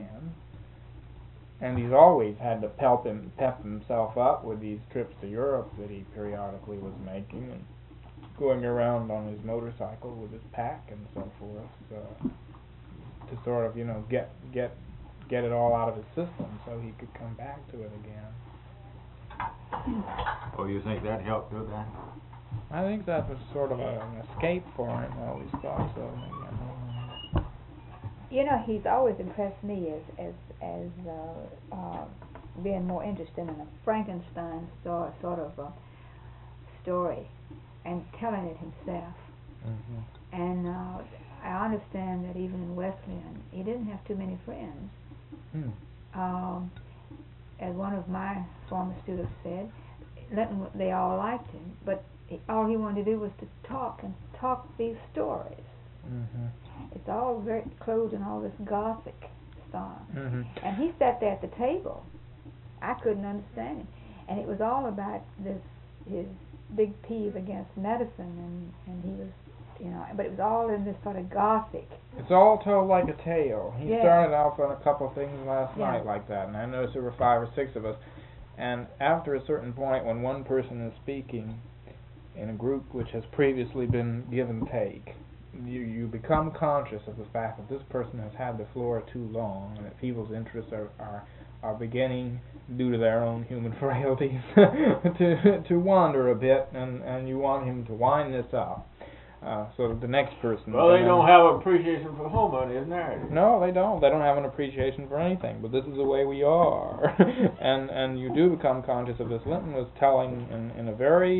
can. And he's always had to pep himself up with these trips to Europe that he periodically was making, and going around on his motorcycle with his pack and so forth, to sort of, get it all out of his system so he could come back to it again. Oh, you think that helped with that? I think that was sort of an escape for him. I always thought so. He's always impressed me as being more interested in a Frankenstein sort of story and telling it himself. Mm-hmm. And I understand that even in Wesleyan, he didn't have too many friends. As one of my former students said, they all liked him, but all he wanted to do was to talk these stories. Mm-hmm. It's all very clothed in all this Gothic style. Mm-hmm. And he sat there at the table. I couldn't understand him. And it was all about his big peeve against medicine, and he was, but it was all in this sort of Gothic. It's all told like a tale. He Yeah. started off on a couple of things last Yeah. night like that, and I noticed there were 5 or 6 of us. And after a certain point, when one person is speaking in a group which has previously been give and take, you become conscious of the fact that this person has had the floor too long, and that people's interests are beginning, due to their own human frailties, to wander a bit, and you want him to wind this up. So that the next person... Well, they don't have an appreciation for Homer in his narrative. No, they don't. They don't have an appreciation for anything, but this is the way we are. and you do become conscious of this. Linton was telling in a very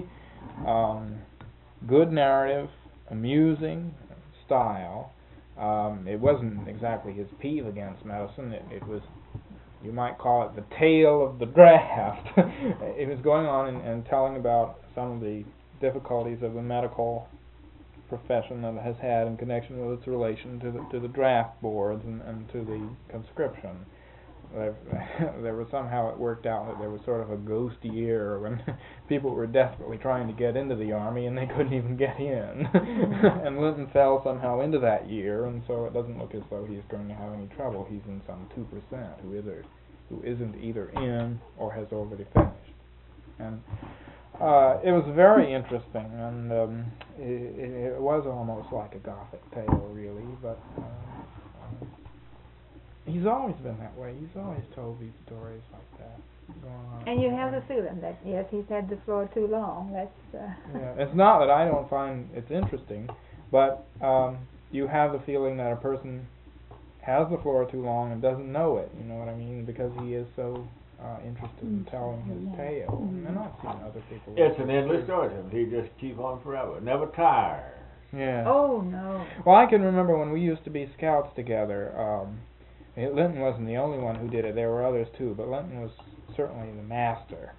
good narrative, amusing style. It wasn't exactly his peeve against medicine. It was, you might call it the tale of the draft. It was going on and telling about some of the difficulties of the medical profession that has had in connection with its relation to the draft boards and to the conscription. There was somehow it worked out that there was sort of a ghost year when people were desperately trying to get into the army and they couldn't even get in. And Linton fell somehow into that year, and so it doesn't look as though he's going to have any trouble. He's in some 2% who isn't either in or has already finished. And it was very interesting, and it was almost like a Gothic tale, really, but he's always been that way. He's always told these stories like that. And you have the feeling that, yes, he's had the floor too long. That's yeah, it's not that I don't find it's interesting, but you have the feeling that a person has the floor too long and doesn't know it, you know what I mean, because he is so interested in telling his tale. And I've seen other people... It's an endless story. He just keep on forever. Never tire. Yeah. Oh, no. Well, I can remember when we used to be scouts together, Linton wasn't the only one who did it. There were others too, but Linton was certainly the master.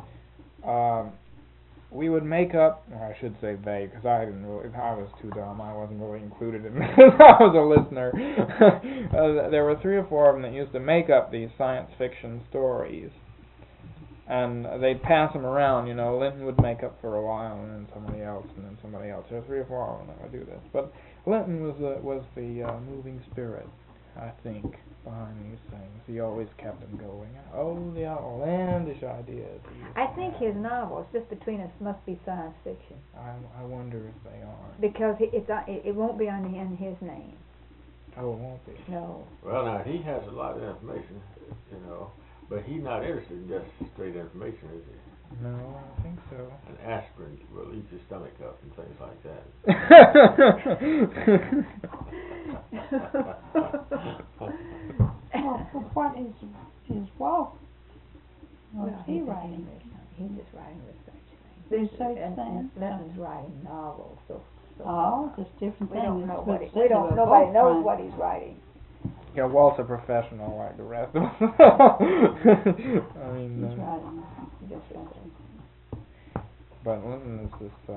We would make up, or I should say they, because I was too dumb. I wasn't really included in this. I was a listener. There were 3 or 4 of them that used to make up these science fiction stories, and they'd pass them around. Linton would make up for a while, and then somebody else, and then somebody else. There were 3 or 4 of them that would do this, but Linton was the moving spirit, I think, behind these things. He always kept them going. Oh, the outlandish ideas. I think his novels, just between us, must be science fiction. I wonder if they are. Because it won't be in his name. Oh, it won't be. No. Well, now, he has a lot of information, but he's not interested in just straight information, is he? No, I don't think so. An aspirin will eat your stomach up and things like that. Well, what is his walk? What's he he's writing? He's just writing research things. Research and things? Linton's writing novels. So Just different we things. don't know But we don't. they're Nobody both knows fine. what he's writing. Yeah, Walt's a professional like the rest of us. I mean, He's writing. Just writing. but Linton is this.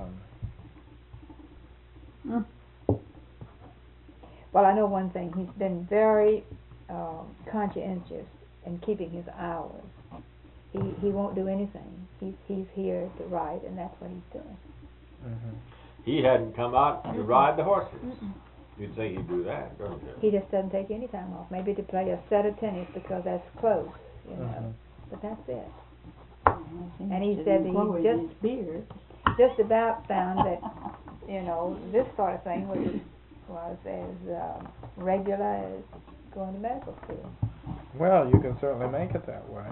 Well, I know one thing. He's been very conscientious in keeping his hours. He won't do anything. He's here to ride, and that's what he's doing. Mm-hmm. He hadn't come out to ride the horses. You'd think he'd do that, don't you? He just doesn't take any time off. Maybe to play a set of tennis because that's close, you know. But that's it. And he said that he just about found that, you know, this sort of thing was as regular as going to medical school. Well, you can certainly make it that way.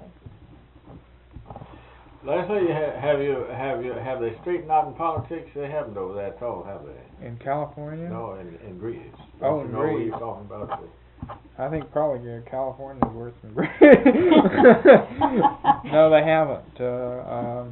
Yes. Leslie, have they straightened out in politics? They haven't over there at all, have they? In California? No, in Greece. Oh, Don't in you know what Greece. you're talking about? I think probably California is worse than Greece. No, they haven't.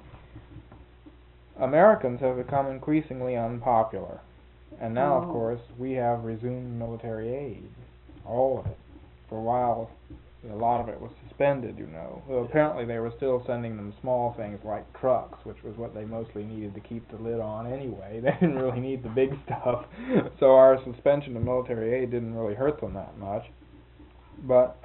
Americans have become increasingly unpopular. And now, of course, we have resumed military aid. All of it. For a while, a lot of it was suspended, you know. Though apparently they were still sending them small things like trucks, which was what they mostly needed to keep the lid on anyway. They didn't really need the big stuff. So our suspension of military aid didn't really hurt them that much. But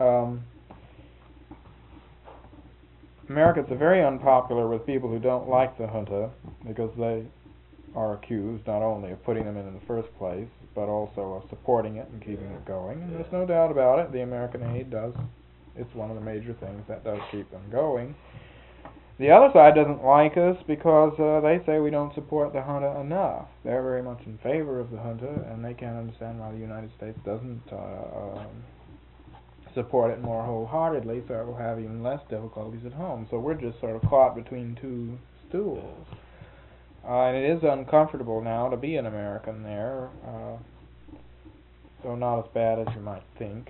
Americans are very unpopular with people who don't like the junta because they are accused not only of putting them in the first place, but also of supporting it and keeping it going. And there's no doubt about it, the American aid does. It's one of the major things that does keep them going. The other side doesn't like us because they say we don't support the junta enough. They're very much in favor of the junta, and they can't understand why the United States doesn't support it more wholeheartedly, so it will have even less difficulties at home. So we're just sort of caught between two stools. And it is uncomfortable now to be an American there, though not as bad as you might think.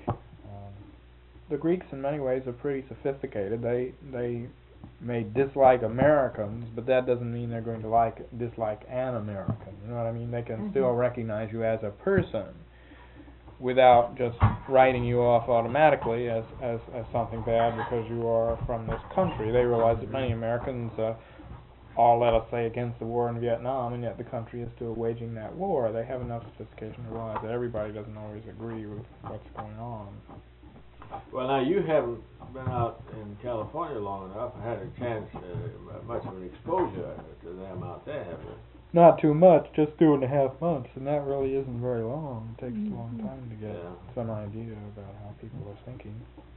The Greeks in many ways are pretty sophisticated. They may dislike Americans, but that doesn't mean they're going to dislike an American. You know what I mean? They can still recognize you as a person without just writing you off automatically as something bad because you are from this country. They realize that many Americans are, let us say, against the war in Vietnam, and yet the country is still waging that war. They have enough sophistication to realize that everybody doesn't always agree with what's going on. Well, now you haven't been out in California long enough and had a chance, much of an exposure to them out there, have you? Not too much, just 2.5 months, and that really isn't very long. It takes a long time to get some idea about how people are thinking.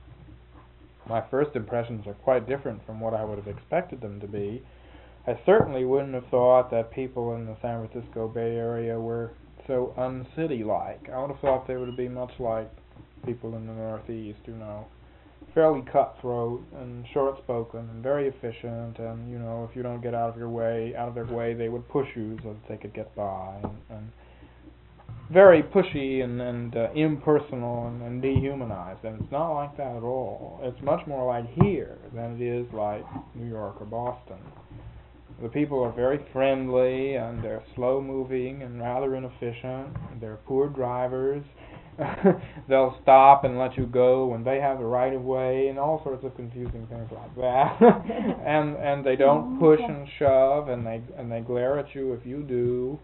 My first impressions are quite different from what I would have expected them to be. I certainly wouldn't have thought that people in the San Francisco Bay Area were so uncity-like. I would have thought they would be much like people in the Northeast, you know, fairly cutthroat and short-spoken and very efficient, and, you know, if you don't get out of their way, they would push you so that they could get by, and very pushy and impersonal and dehumanized, and it's not like that at all. It's much more like here than it is like New York or Boston. The people are very friendly, and they're slow-moving and rather inefficient. They're poor drivers. They'll stop and let you go when they have the right of way, and all sorts of confusing things like that. and they don't push and shove, and they glare at you if you do.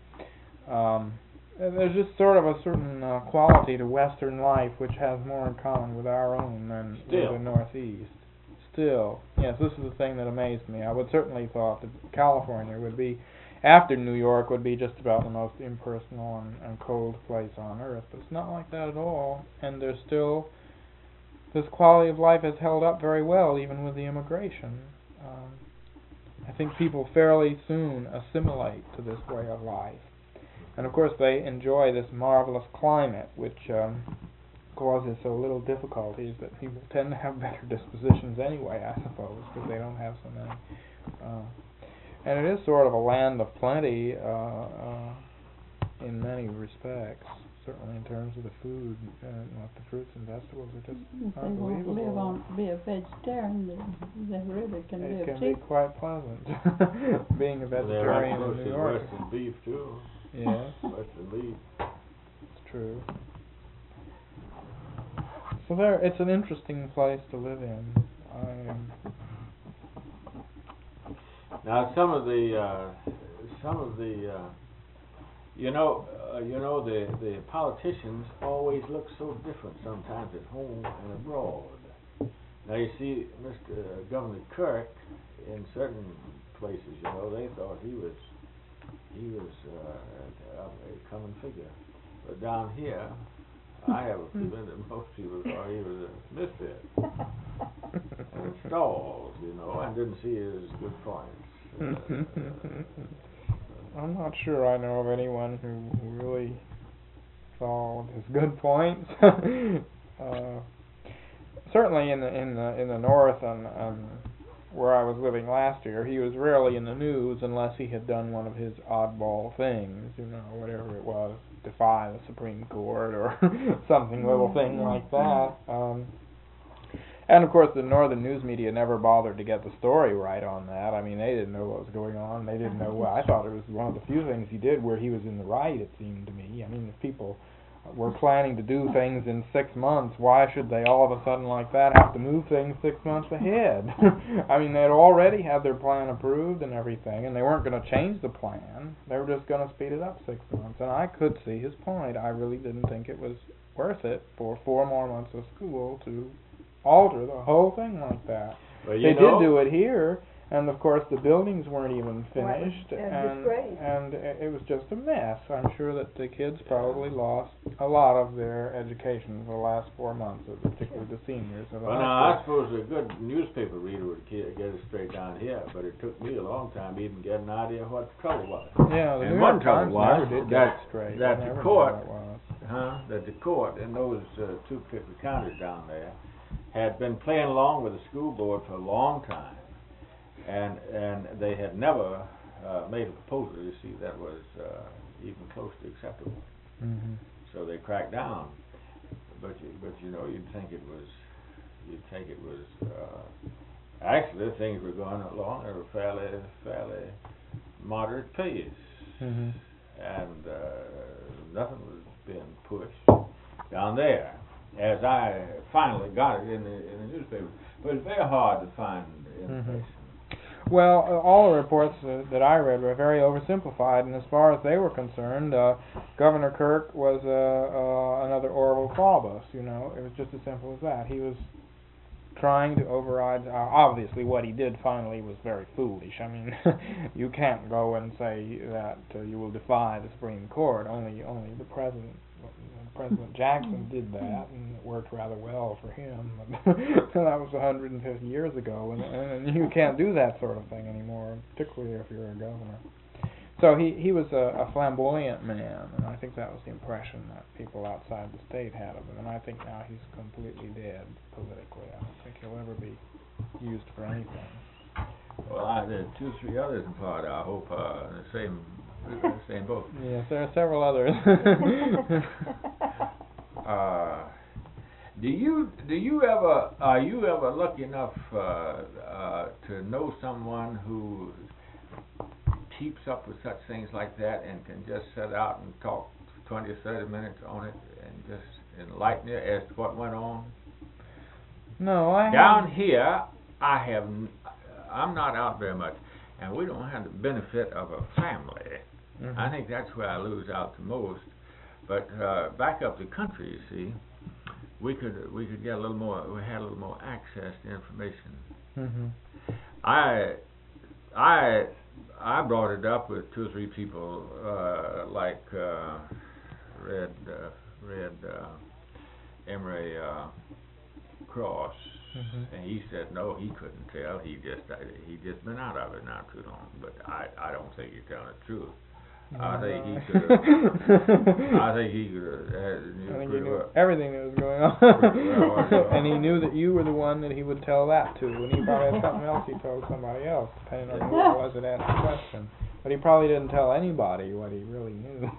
There's just sort of a certain quality to Western life which has more in common with our own than with the Northeast. Still, yes, this is the thing that amazed me. I would certainly thought that California would be, after New York, would be just about the most impersonal and cold place on earth, but it's not like that at all. And there's still, this quality of life has held up very well, even with the immigration. I think people fairly soon assimilate to this way of life. And of course they enjoy this marvelous climate, which causes so little difficulties that people tend to have better dispositions anyway, I suppose, because they don't have so many. And it is sort of a land of plenty in many respects, certainly in terms of the food, like the fruits and vegetables are just unbelievable. If they won't be a vegetarian, they really can live cheap. It can be quite pleasant, being a vegetarian in New York. Western beef, too. Yes. Western beef. It's true. So it's an interesting place to live in. Now some of the the politicians always look so different sometimes at home and abroad. Now you see Mr. Governor Kirk in certain places, you know, they thought he was a common figure. down here, I have a feeling that most people thought he was a misfit and stalled, you know, and didn't see his good points. I'm not sure I know of anyone who really saw his good points. Certainly in the north and where I was living last year, he was rarely in the news unless he had done one of his oddball things, you know, whatever it was, defy the Supreme Court or something, little thing like that. And of course the northern news media never bothered to get the story right on that. I mean, they didn't know what was going on. They didn't know what. I thought it was one of the few things he did where he was in the right, it seemed to me. I mean, if people were planning to do things in 6 months, why should they all of a sudden like that have to move things 6 months ahead? I mean, they'd already had their plan approved and everything, and they weren't going to change the plan. They were just going to speed it up 6 months. And I could see his point. I really didn't think it was worth it for 4 more months of school to alter the whole thing like that. Well, They did do it here, and of course the buildings weren't even finished, and it was just a mess. I'm sure that the kids probably lost a lot of their education for the last 4 months, particularly the seniors. Well, now, I suppose a good newspaper reader would get it straight down here, but it took me a long time to even get an idea what the trouble was. Yeah, the And New one York trouble Times was never did get it straight. that They the never knew court, what it was. that the court in those two particular counties down there had been playing along with the school board for a long time, and they had never made a proposal to see that was even close to acceptable. Mm-hmm. So they cracked down. But you know, you'd think it was actually things were going along at a fairly moderate pace, Mm-hmm. and nothing was being pushed down there. As I finally got it in the newspaper, but it's very hard to find information. Well, all the reports that I read were very oversimplified, and as far as they were concerned, Governor Kirk was another Orville Faubus. You know, it was just as simple as that. He was trying to override. Obviously, what he did finally was very foolish. I mean, you can't go and say that you will defy the Supreme Court. Only the president. President Jackson did that, and it worked rather well for him. So that was 150 years ago, and you can't do that sort of thing anymore, particularly if you're a governor. So he was a flamboyant man, and I think that was the impression that people outside the state had of him. And I think now he's completely dead politically. I don't think he'll ever be used for anything. Well, there are 2 or 3 others in Florida, I hope, in the same boat. Yes, there are several others. Are you ever lucky enough to know someone who keeps up with such things like that and can just sit out and talk 20 or 30 minutes on it and just enlighten you as to what went on? No, I Down haven't. here, I'm not out very much, and we don't have the benefit of a family. Mm-hmm. I think that's where I lose out the most. But back up the country, you see, we could get a little more. We had a little more access to information. Mm-hmm. I brought it up with 2 or 3 people, like read Emory Cross, Mm-hmm. and he said no, he couldn't tell. He just been out of it not too long. But I don't think you're telling the truth. I think he could have. I think he could have. I think he knew everything that was going on, and he knew that you were the one that he would tell that to, and he probably had something else he told somebody else, depending on who it was that asked the question. But he probably didn't tell anybody what he really knew.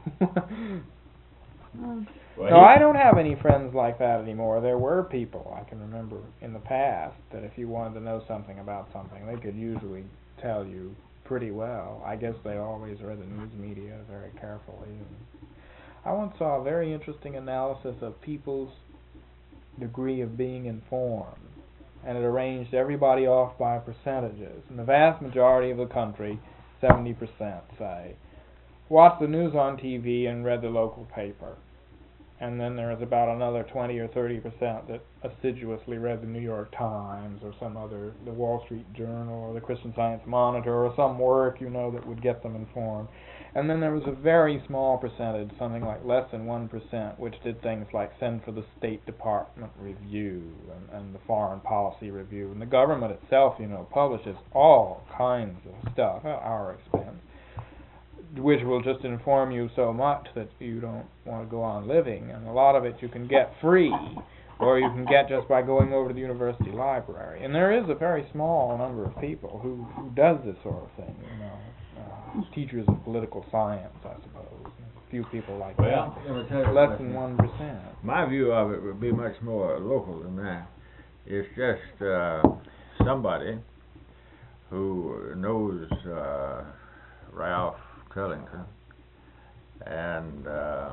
No, I don't have any friends like that anymore. There were people I can remember in the past that if you wanted to know something about something, they could usually tell you pretty well. I guess they always read the news media very carefully. And I once saw a very interesting analysis of people's degree of being informed, and it arranged everybody off by percentages. And the vast majority of the country, 70% say, watched the news on TV and read the local paper. And then there was about another 20 or 30% that assiduously read the New York Times or some other, the Wall Street Journal or the Christian Science Monitor or some work, you know, that would get them informed. And then there was a very small percentage, something like less than 1%, which did things like send for the State Department review and the Foreign Policy Review. And the government itself, publishes all kinds of stuff at our expense, which will just inform you so much that you don't want to go on living. And a lot of it you can get free, or you can get just by going over to the university library. And there is a very small number of people who does this sort of thing, teachers of political science, I suppose. A few people like Well, that. Less than 1%. My view of it would be much more local than that. It's just somebody who knows Ralph Curlington and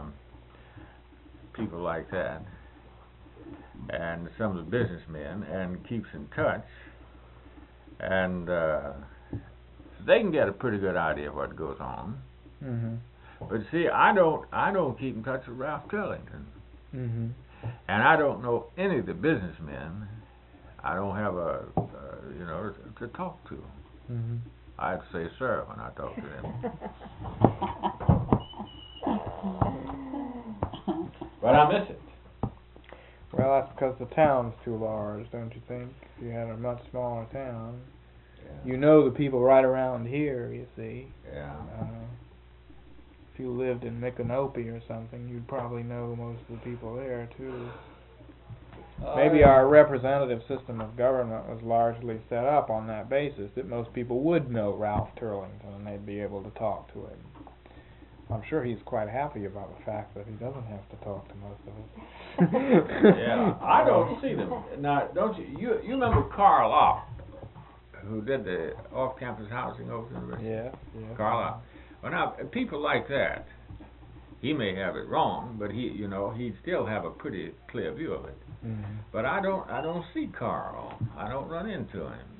people like that, and some of the businessmen, and keeps in touch, and they can get a pretty good idea of what goes on. Mm-hmm. But see, I don't keep in touch with Ralph Curlington, mm-hmm. and I don't know any of the businessmen. I don't have to talk to. Mm-hmm. I'd say sir when I talk to them. But I miss it. Well, that's because the town's too large, don't you think? If you had a much smaller town, Yeah. you know the people right around here, you see. Yeah. If you lived in Micanopy or something, you'd probably know most of the people there, too. Maybe our representative system of government was largely set up on that basis, that most people would know Ralph Turlington and they'd be able to talk to him. I'm sure he's quite happy about the fact that he doesn't have to talk to most of us. Yeah, I don't see them. Now, don't you? You remember Carl Opp, who did the off-campus housing over the university? Yeah. Carl Opp. Well, now, people like that, he may have it wrong, but he'd still have a pretty clear view of it. Mm-hmm. But I don't see Carl. I don't run into him.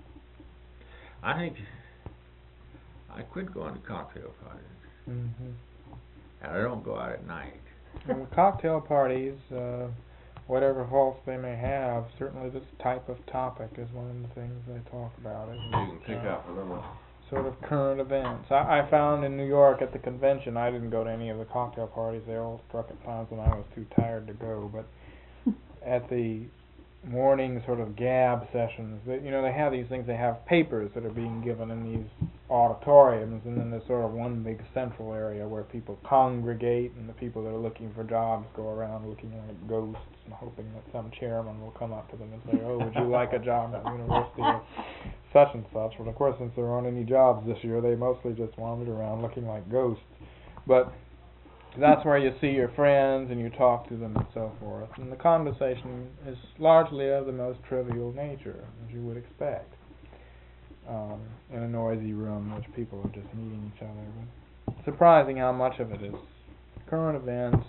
I think I quit going to cocktail parties. Mm-hmm. And I don't go out at night. Well, cocktail parties, whatever faults they may have, certainly this type of topic is one of the things they talk about. You can pick up a little. Sort of current events. I found in New York at the convention, I didn't go to any of the cocktail parties. They all struck at times when I was too tired to go. But at the morning sort of gab sessions, they have these things. They have papers that are being given in these auditoriums, and then there's sort of one big central area where people congregate, and the people that are looking for jobs go around looking like ghosts and hoping that some chairman will come up to them and say, "Oh, would you like a job at the university of such and such?" Well, of course, since there aren't any jobs this year, they mostly just wandered around looking like ghosts. But that's where you see your friends and you talk to them and so forth. And the conversation is largely of the most trivial nature, as you would expect, in a noisy room in which people are just meeting each other. But surprising how much of it is current events,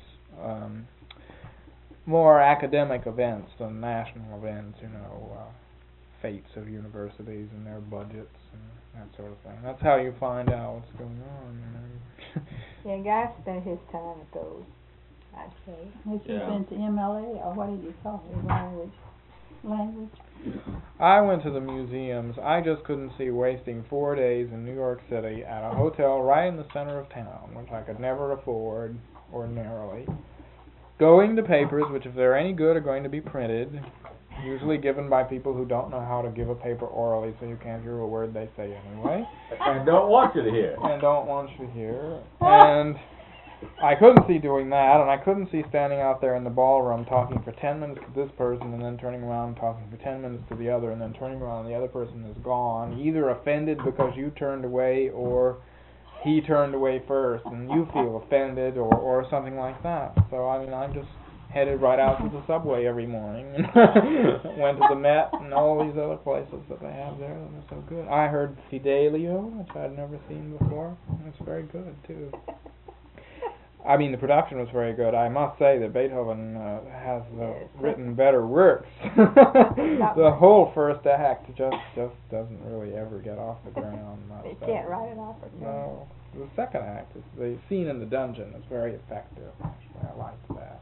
more academic events than national events, fates of universities and their budgets and that sort of thing. That's how you find out what's going on. Yeah, Guy spent his time at those, I'd say. Has he been to MLA, or what did you call it, language? I went to the museums. I just couldn't see wasting 4 days in New York City at a hotel right in the center of town, which I could never afford ordinarily. Going to papers, which if they're any good are going to be printed, usually given by people who don't know how to give a paper orally, so you can't hear a word they say anyway. And don't want you to hear. And don't want you to hear. And I couldn't see doing that, and I couldn't see standing out there in the ballroom talking for 10 minutes to this person and then turning around and talking for 10 minutes to the other and then turning around and the other person is gone, either offended because you turned away or he turned away first and you feel offended or something like that. So, I just headed right out to the subway every morning and went to the Met and all these other places that they have there that are so good. I heard Fidelio, which I'd never seen before. It's very good, too. The production was very good. I must say that Beethoven has written better works. The whole first act just doesn't really ever get off the ground much. You can't write it off. No. The second act, the scene in the dungeon, is very effective. Actually, I liked that.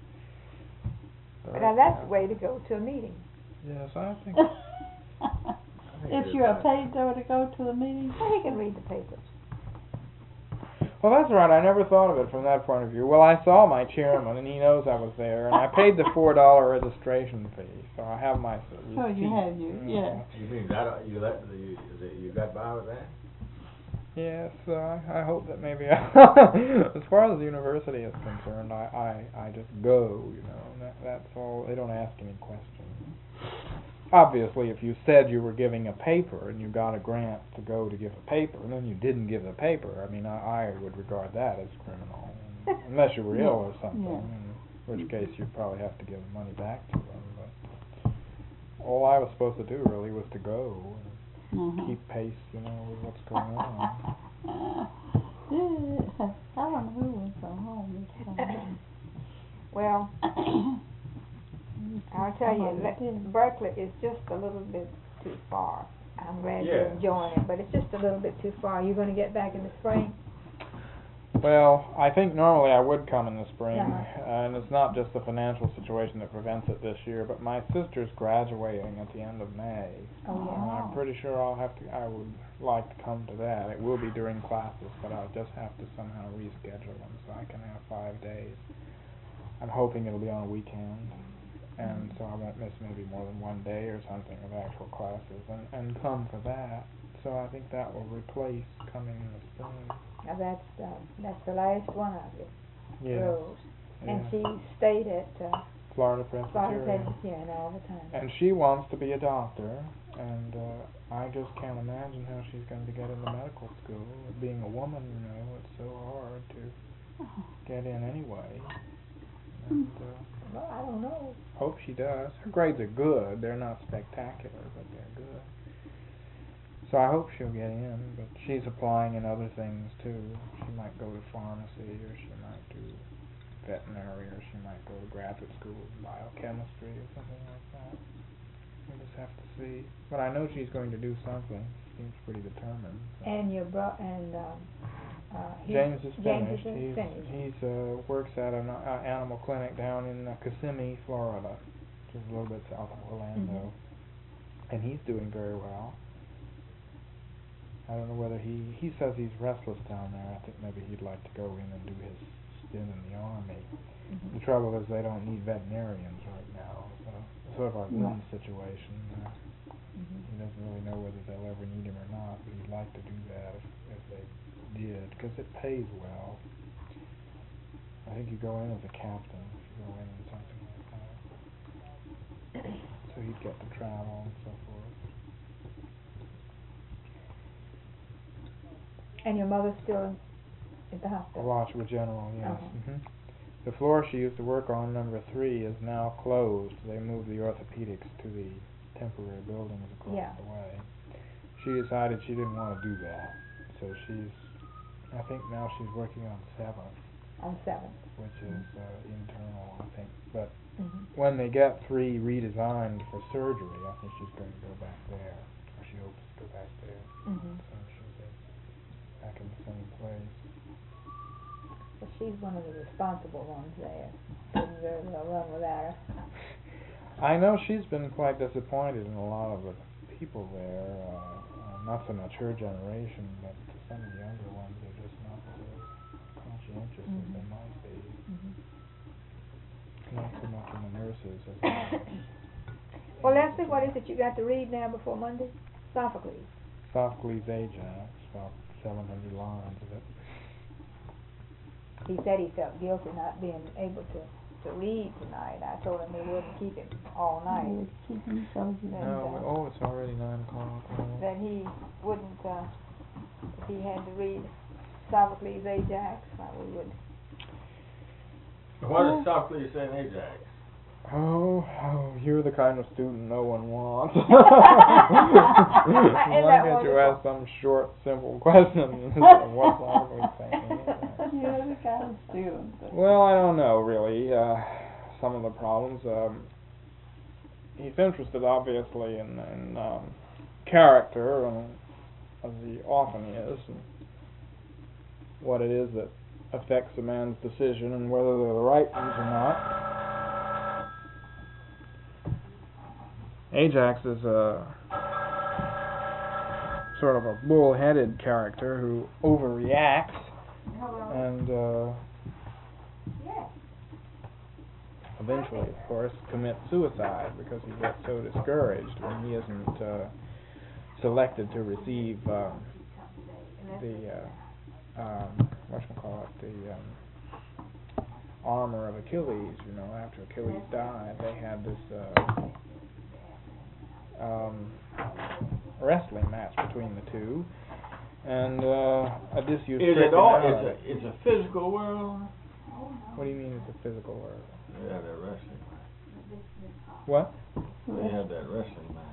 Now that's the way to go to a meeting. Yes, I think. If you're paid though to go to the meeting? Well, he can read the papers. Well, that's right. I never thought of it from that point of view. Well, I saw my chairman, and he knows I was there, and I paid the $4 registration fee, so I have my receipt. So you have your, yeah. You mean that you got by with that? Yes, I hope that maybe as far as the university is concerned, I just go, you know. That's all. They don't ask any questions. Obviously, if you said you were giving a paper and you got a grant to go to give a paper, and then you didn't give the paper, I mean, I would regard that as criminal, unless you were ill or something, in which case you'd probably have to give the money back to them. But all I was supposed to do really was to go and keep pace, you know, with what's going on. I wonder who was from home this time. Well, I'll tell you, Berkeley is just a little bit too far. I'm glad you're enjoying it, but it's just a little bit too far. You're going to get back in the spring? Well, I think normally I would come in the spring, and it's not just the financial situation that prevents it this year, but my sister's graduating at the end of May. Oh, yeah. And I'm pretty sure I would like to come to that. It will be during classes, but I'll just have to somehow reschedule them so I can have 5 days. I'm hoping it'll be on a weekend, and so I won't miss maybe more than 1 day or something of actual classes, and come for that. So I think that will replace coming in the spring. Now that's the last one of you, Yes. Rose. And Yeah. she stayed at Florida Presbyterian. Presbyterian all the time. And she wants to be a doctor, and I just can't imagine how she's going to get into medical school. Being a woman, you know, it's so hard to get in anyway. And Well, I don't know. hope she does. Her grades are good. They're not spectacular, but they're good. So I hope she'll get in, but she's applying in other things too. She might go to pharmacy, or she might do veterinary, or she might go to graduate school in biochemistry or something like that. We'll just have to see. But I know she's going to do something. She seems pretty determined. So. And your James is finished. finished. He's works at an animal clinic down in Kissimmee, Florida, which is a little bit south of Orlando, and he's doing very well. I don't know whether he says he's restless down there. I think maybe he'd like to go in and do his stint in the Army. The trouble is they don't need veterinarians right now. So sort of our Lynn situation. He doesn't really know whether they'll ever need him or not, but he'd like to do that if they did, because it pays well. I think you go in as a captain if you go in something like that. So he'd get to travel and so forth. And your mother's still at the hospital? Alachua General, yes. The floor she used to work on, number 3, is now closed. They moved the orthopedics to the temporary buildings across the way. She decided she didn't want to do that, so I think now she's working on 7th. On 7th. Which is internal, I think. But when they get 3 redesigned for surgery, I think she's going to go back there. Or she hopes to go back there. So she'll be back in the same place. Well, she's one of the responsible ones there. Couldn't very well run without her. I know she's been quite disappointed in a lot of the people there. Not so much her generation, but some of the younger ones are just not so conscientious as they might be. Not so much in the nurses as Well, Leslie, what is it you got to read now before Monday? Sophocles. Sophocles' Ajax, about 700 lines of it. He said he felt guilty not being able to read tonight. I told him we wouldn't keep him all night. We would keep him so good. No, it's already 9 o'clock. That he wouldn't, if he had to read Sophocles' Ajax, we would. What does Sophocles say in Ajax? Oh, you're the kind of student no one wants. Isn't Why that can't you wonderful? ask some short, simple question? What's Sophocles saying? You're the kind of student. Well, I don't know, really. Some of the problems. He's interested, obviously, in character, as he often is, and what it is that affects a man's decision and whether they're the right ones or not. Ajax is a sort of a bull-headed character who overreacts and eventually, of course, commits suicide because he gets so discouraged when he isn't selected to receive the armor of Achilles. You know, after Achilles died, they had this wrestling match between the two, and Odysseus. It's a physical world? What do you mean it's a physical world? They had that wrestling match. What? They had that wrestling match.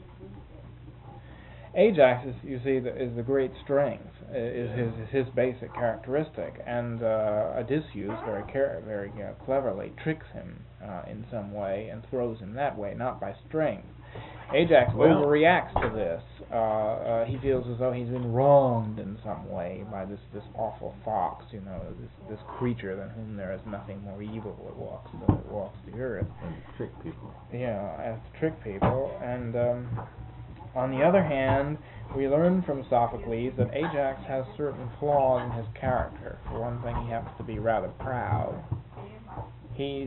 Ajax, you see, is the great strength, is his basic characteristic, and Odysseus very cleverly tricks him in some way and throws him that way, not by strength. Ajax overreacts to this. He feels as though he's been wronged in some way by this awful fox, you know, this creature than whom there is nothing more evil that walks the earth. And trick people. Yeah, as to trick people, and on the other hand, we learn from Sophocles that Ajax has certain flaws in his character. For one thing, he happens to be rather proud. He's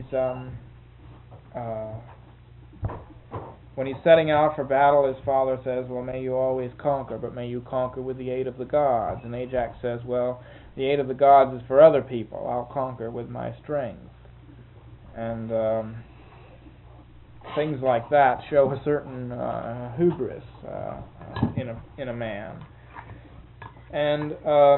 when he's setting out for battle, his father says, well, may you always conquer, but may you conquer with the aid of the gods. And Ajax says, well, the aid of the gods is for other people. I'll conquer with my strength. And things like that show a certain hubris in a man. And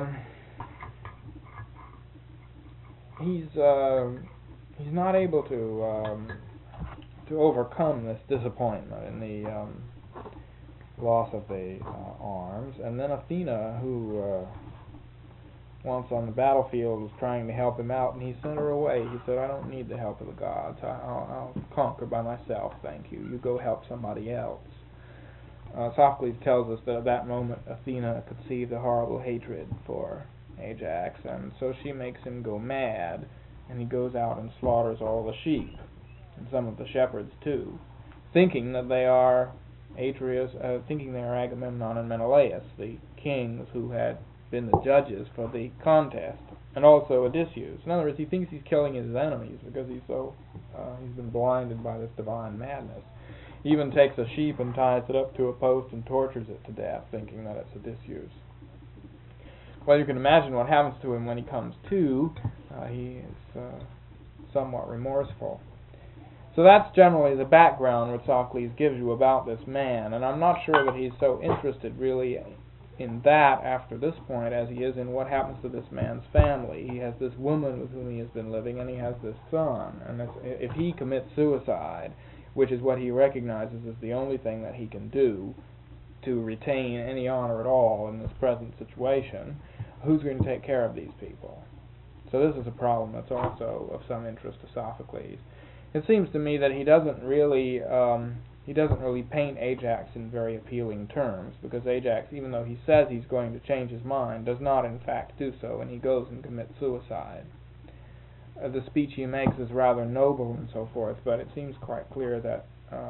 he's not able to overcome this disappointment in the loss of the arms. And then Athena, who once on the battlefield was trying to help him out, and he sent her away. He said, I don't need the help of the gods. I'll conquer by myself, thank you. You go help somebody else. Sophocles tells us that at that moment Athena conceived a horrible hatred for Ajax, and so she makes him go mad, and he goes out and slaughters all the sheep, and some of the shepherds too, thinking that they are Agamemnon and Menelaus, the kings who had been the judges for the contest, and also Odysseus. In other words, he thinks he's killing his enemies because he's been blinded by this divine madness. He even takes a sheep and ties it up to a post and tortures it to death, thinking that it's Odysseus. Well, you can imagine what happens to him when he comes to. He is somewhat remorseful. So that's generally the background which Sophocles gives you about this man, and I'm not sure that he's so interested really in that after this point as he is in what happens to this man's family. He has this woman with whom he has been living, and he has this son, and if he commits suicide, which is what he recognizes as the only thing that he can do to retain any honor at all in this present situation, who's going to take care of these people? So this is a problem that's also of some interest to Sophocles. It seems to me that he doesn't really paint Ajax in very appealing terms, because Ajax, even though he says he's going to change his mind, does not in fact do so, and he goes and commits suicide. The speech he makes is rather noble and so forth, but it seems quite clear that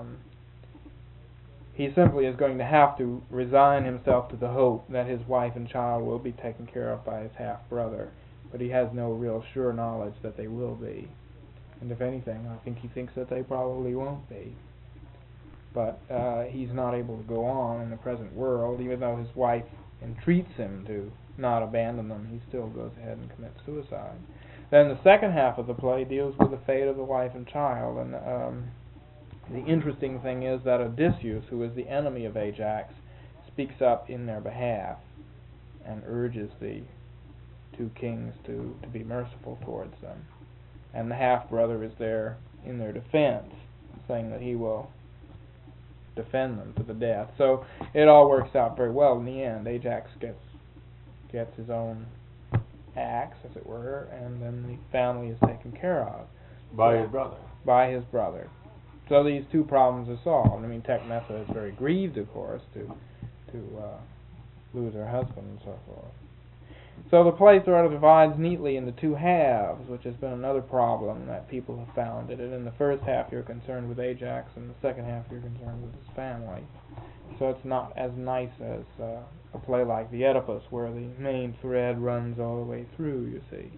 he simply is going to have to resign himself to the hope that his wife and child will be taken care of by his half-brother, but he has no real sure knowledge that they will be. And if anything, I think he thinks that they probably won't be. But he's not able to go on in the present world, even though his wife entreats him to not abandon them. He still goes ahead and commits suicide. Then the second half of the play deals with the fate of the wife and child, and the interesting thing is that Odysseus, who is the enemy of Ajax, speaks up in their behalf and urges the two kings to be merciful towards them. And the half-brother is there in their defense, saying that he will defend them to the death. So it all works out very well in the end. Ajax gets his own axe, as it were, and then the family is taken care of. By his brother. By his brother. So these two problems are solved. I mean, Tecmessa is very grieved, of course, to lose her husband and so forth. So the play sort of divides neatly into two halves, which has been another problem that people have found. That in the first half you're concerned with Ajax, and the second half you're concerned with his family. So it's not as nice as a play like the Oedipus, where the main thread runs all the way through, you see.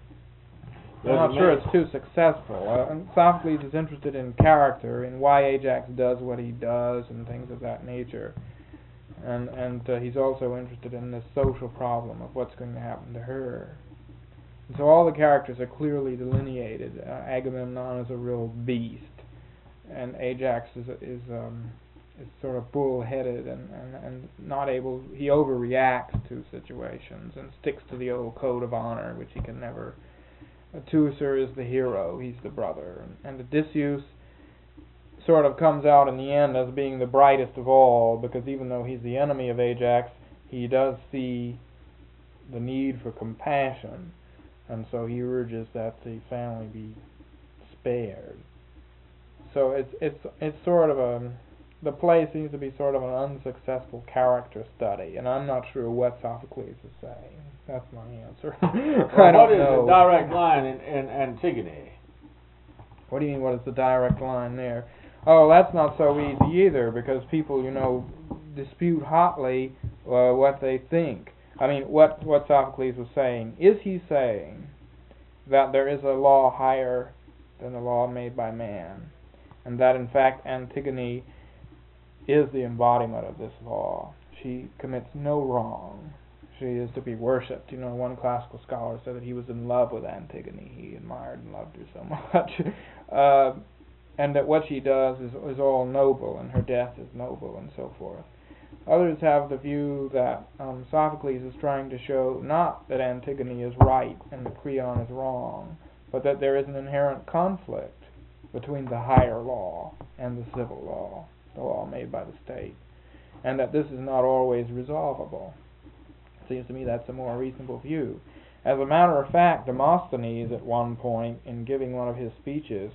I'm not sure it's too successful. Sophocles is interested in character, in why Ajax does what he does, and things of that nature. And he's also interested in this social problem of what's going to happen to her. And so all the characters are clearly delineated. Agamemnon is a real beast, and Ajax is sort of bull-headed and not able. He overreacts to situations and sticks to the old code of honor, which he can never. Teucer is the hero, he's the brother, and Odysseus sort of comes out in the end as being the brightest of all, because even though he's the enemy of Ajax, he does see the need for compassion, and so he urges that the family be spared. So it's sort of the play seems to be sort of an unsuccessful character study, and I'm not sure what Sophocles is saying. That's my answer. I don't know. What is the direct line in Antigone? What do you mean, what is the direct line there? Oh, that's not so easy either, because people, dispute hotly what they think. I mean, what Sophocles was saying. Is he saying that there is a law higher than the law made by man, and that in fact Antigone is the embodiment of this law? She commits no wrong. She is to be worshipped. One classical scholar said that he was in love with Antigone. He admired and loved her so much. And that what she does is all noble, and her death is noble, and so forth. Others have the view that Sophocles is trying to show not that Antigone is right and that Creon is wrong, but that there is an inherent conflict between the higher law and the civil law, the law made by the state, and that this is not always resolvable. It seems to me that's a more reasonable view. As a matter of fact, Demosthenes at one point, in giving one of his speeches,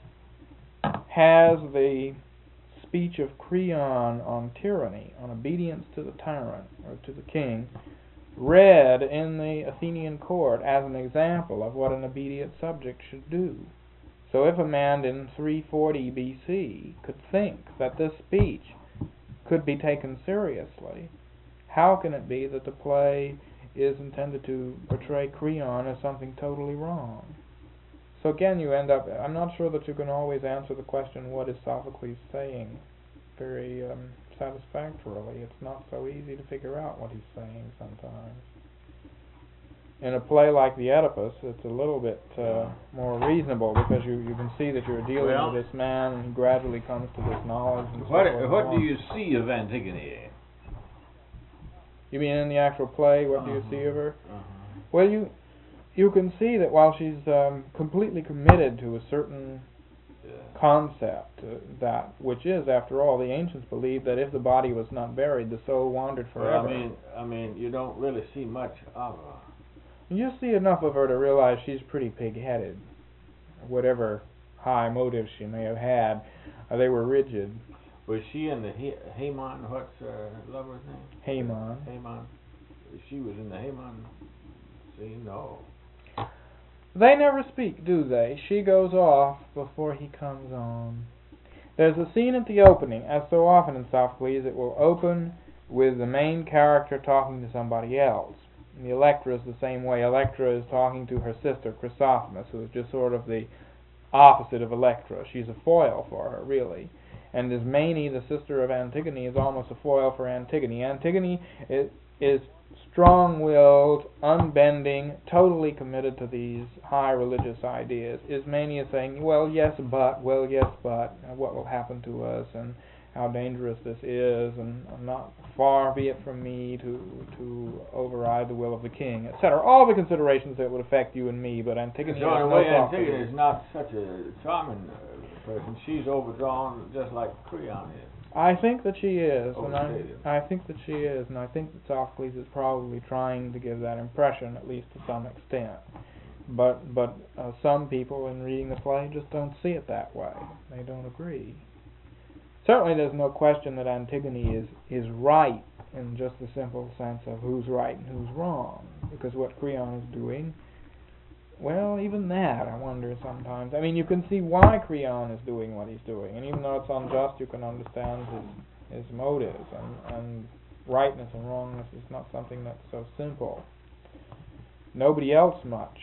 has the speech of Creon on tyranny, on obedience to the tyrant, or to the king, read in the Athenian court as an example of what an obedient subject should do. So if a man in 340 BC could think that this speech could be taken seriously, how can it be that the play is intended to portray Creon as something totally wrong? So again, you end up, I'm not sure that you can always answer the question, what is Sophocles saying, very satisfactorily. It's not so easy to figure out what he's saying sometimes. In a play like the Oedipus, it's a little bit more reasonable, because you can see that you're dealing with this man, and he gradually comes to this knowledge. And what do you see of Antigone? You mean in the actual play, what do you see of her? Well, you can see that while she's completely committed to a certain concept, that which is, after all, the ancients believed that if the body was not buried, the soul wandered forever. Well, I mean, you don't really see much of her. You see enough of her to realize she's pretty pig-headed. Whatever high motives she may have had, they were rigid. Was she in the Haemon? What's her lover's name? Haemon. Haemon. She was in the Haemon scene? No. They never speak, do they? She goes off before he comes on. There's a scene at the opening, as so often in Sophocles, it will open with the main character talking to somebody else. And the Electra is the same way. Electra is talking to her sister, Chrysothemis, who is just sort of the opposite of Electra. She's a foil for her, really. And Ismene, the sister of Antigone, is almost a foil for Antigone. Antigone is strong-willed, unbending, totally committed to these high religious ideas. Ismene is saying, well, yes, but, what will happen to us, and how dangerous this is, and not far be it from me to override the will of the king, etc. All the considerations that would affect you and me, but Antigone so in a way, Antigone is not such a charming person. She's overdrawn just like Creon is. I think that she is, Overstated. and I think that she is, and I think that Sophocles is probably trying to give that impression, at least to some extent. But some people, in reading the play, just don't see it that way. They don't agree. Certainly, there's no question that Antigone is right in just the simple sense of who's right and who's wrong. Because what Creon is doing, well, even that, I wonder sometimes. I mean, you can see why Creon is doing what he's doing, and even though it's unjust, you can understand his motives, and rightness and wrongness is not something that's so simple. Nobody else much.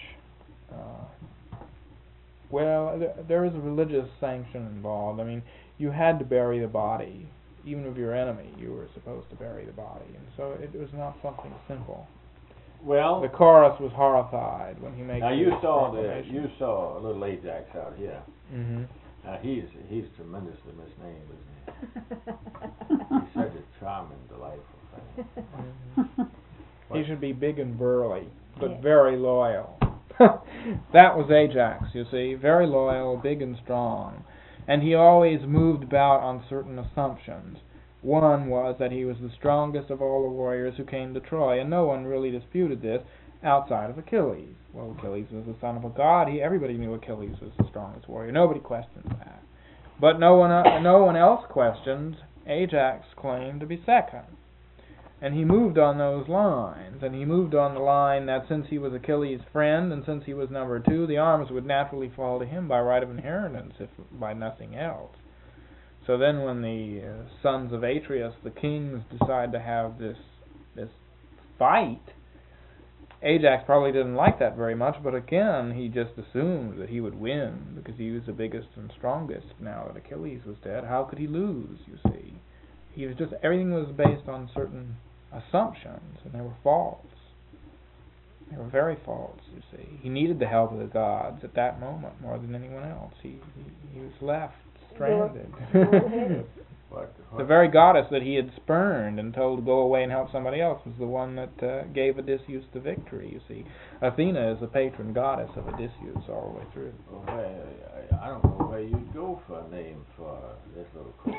Well, there is a religious sanction involved. I mean, you had to bury the body. Even of your enemy, you were supposed to bury the body, and so it was not something simple. Well, the chorus was horrified when he made. Now you saw little Ajax out here. Mm-hmm. He's tremendously misnamed, isn't he? He's such a charming, delightful thing. Mm-hmm. He should be big and burly, but very loyal. That was Ajax, you see, very loyal, big and strong, and he always moved about on certain assumptions. One was that he was the strongest of all the warriors who came to Troy, and no one really disputed this outside of Achilles. Well, Achilles was the son of a god. Everybody knew Achilles was the strongest warrior. Nobody questioned that. But no one else questioned Ajax's claim to be second. And he moved on those lines, and he moved on the line that since he was Achilles' friend and since he was number 2, the arms would naturally fall to him by right of inheritance, if by nothing else. So then when the sons of Atreus, the kings, decide to have this fight, Ajax probably didn't like that very much, but again, he just assumed that he would win because he was the biggest and strongest now that Achilles was dead. How could he lose, you see? He was just, everything was based on certain assumptions, and they were false. They were very false, you see. He needed the help of the gods at that moment more than anyone else. He was left stranded. The very goddess that he had spurned and told to go away and help somebody else was the one that gave Odysseus the victory, you see. Athena is the patron goddess of Odysseus all the way through. Well, I don't know where you'd go for a name for this little code.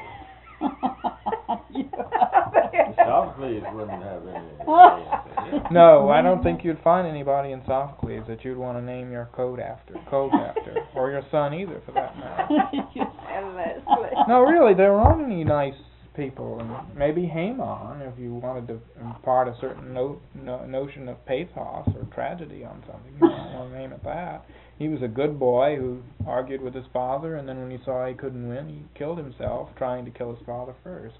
Sophocles wouldn't have any name. No, I don't think you'd find anybody in Sophocles that you'd want to name your codes after, or your son either, for that matter. No, really, there aren't any nice people, and maybe Haemon, if you wanted to impart a certain notion of pathos or tragedy on something, you might want to name it that. He was a good boy who argued with his father, and then when he saw he couldn't win, he killed himself trying to kill his father first.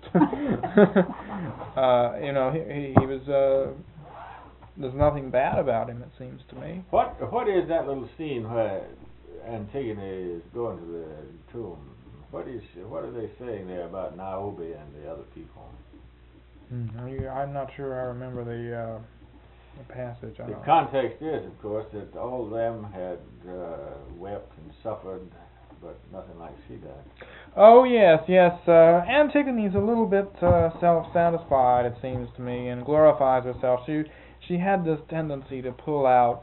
He was. There's nothing bad about him, it seems to me. What is that little scene where Antigone is going to the tomb? What are they saying there about Niobe and the other people? I'm not sure I remember the passage. The context is, of course, that all of them had wept and suffered, but nothing like she did. Oh, yes. Antigone's a little bit self-satisfied, it seems to me, and glorifies herself. She had this tendency to pull out,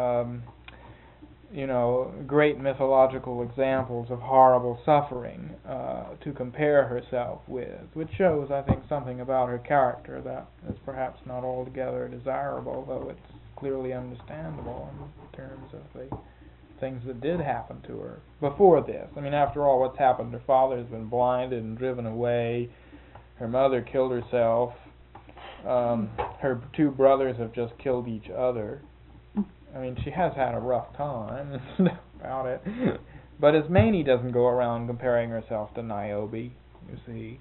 great mythological examples of horrible suffering to compare herself with, which shows, I think, something about her character that is perhaps not altogether desirable, though it's clearly understandable in terms of the things that did happen to her before this. I mean, after all, what's happened? Her father has been blinded and driven away. Her mother killed herself. Her 2 brothers have just killed each other. I mean, she has had a rough time about it. But Ismene doesn't go around comparing herself to Niobe, you see.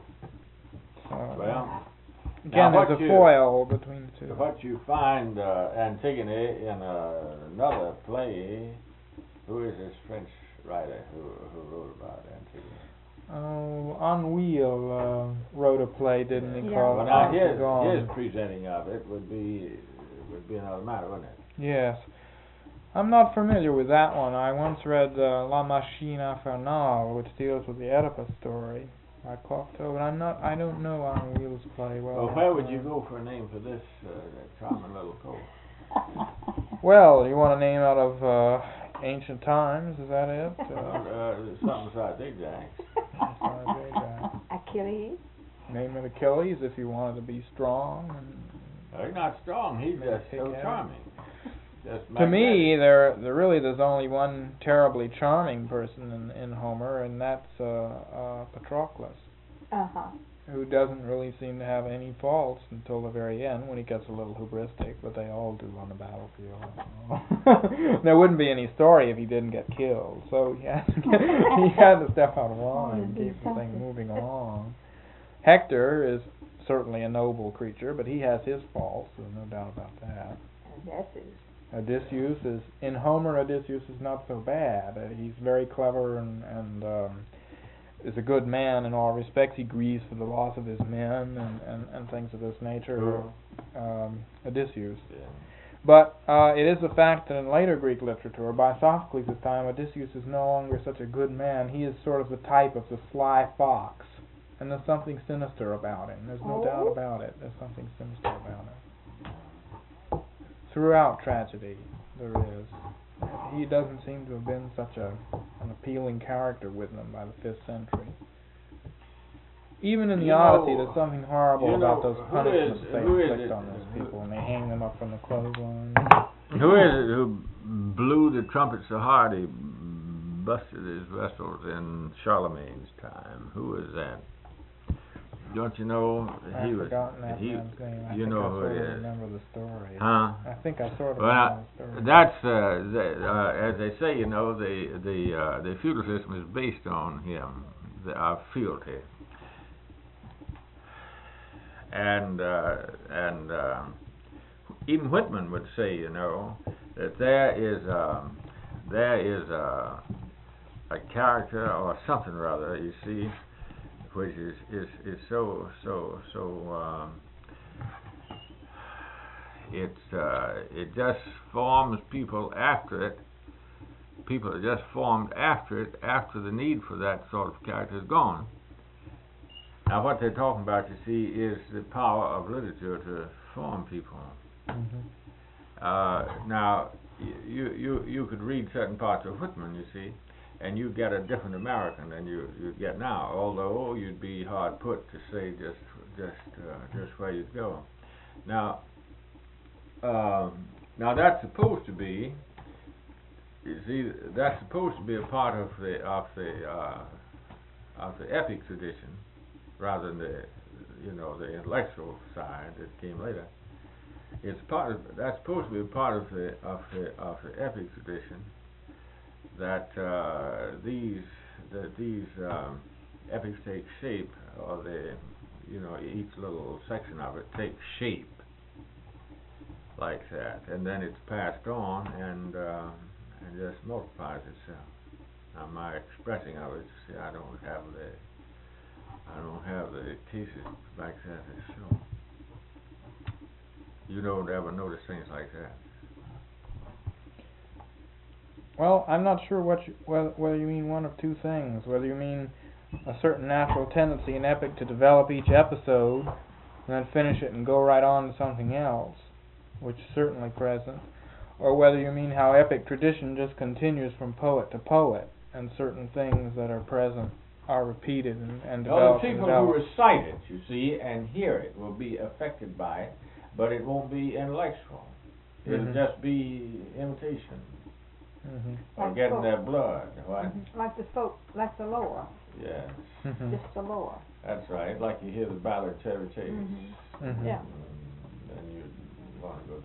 Well, again, there's a foil between the two. What you find Antigone in another play. Who is this French writer who wrote about Antigone? Oh, Anouilh wrote a play, didn't he? Well, now his presenting of it would be another matter, wouldn't it? Yes. I'm not familiar with that one. I once read La Machine Infernale, which deals with the Oedipus story by Cocteau, but I don't know Anouilh's play well. Well, where would you go for a name for this charming little cove? Well, you want a name out of ancient times, is that it? Something besides Ajax. Achilles. Name it Achilles if you wanted to be strong. He's not strong. He's just so charming. To me, there's only one terribly charming person in Homer, and that's Patroclus. who doesn't really seem to have any faults until the very end when he gets a little hubristic, but they all do on the battlefield. There wouldn't be any story if he didn't get killed, so he had to step out of line and keep the thing moving along. Hector is certainly a noble creature, but he has his faults, there's no doubt about that. Odysseus is, in Homer, Odysseus is not so bad. He's very clever and is a good man in all respects. He grieves for the loss of his men and things of this nature. Odysseus. Yeah. But it is a fact that in later Greek literature, by Sophocles' time, Odysseus is no longer such a good man. He is sort of the type of the sly fox, and there's something sinister about him. There's no doubt about it. There's something sinister about him. Throughout tragedy, there is. He doesn't seem to have been such an appealing character with them by the 5th century. Even in the Odyssey, there's something horrible about those punishments they inflict on those people, and they hang them up from the clothesline. Who is it who blew the trumpet so hard he busted his vessels in Charlemagne's time? Who is that? Don't you know? I've forgotten that man's name. I think I sort of remember the story. Huh? I think I sort of remember the story. That's as they say, you know, the feudal system is based on him, our fealty, and even Whitman would say, you know, that there is a character or something rather, you see, which is so it just forms people after it. People are just formed after it, after the need for that sort of character is gone. Now what they're talking about, you see, is the power of literature to form people. Mm-hmm. Now you could read certain parts of Whitman, you see, and you get a different American than you get now. Although you'd be hard put to say just where you'd go. Now that's supposed to be. You see, that's supposed to be a part of the epic tradition, rather than the intellectual side that came later. It's that's supposed to be a part of the epic tradition. That these epics take shape, or each little section of it takes shape like that, and then it's passed on and just multiplies itself. Now my expressing of it, see, I don't have the cases like that that show. You don't ever notice things like that. Well, I'm not sure whether you mean one of two things. Whether you mean a certain natural tendency in epic to develop each episode and then finish it and go right on to something else, which is certainly present, or whether you mean how epic tradition just continues from poet to poet, and certain things that are present are repeated and developed. The people who recite it, you see, and hear it will be affected by it, but it won't be intellectual. It'll just be imitation. Mm-hmm. Or getting their blood. What? Mm-hmm. Like the lore. Yes. Mm-hmm. Just the lore. That's right. Like you hear the Ballad of Chevy Chase. Mm-hmm. Mm-hmm. Yeah. Then you want to go to.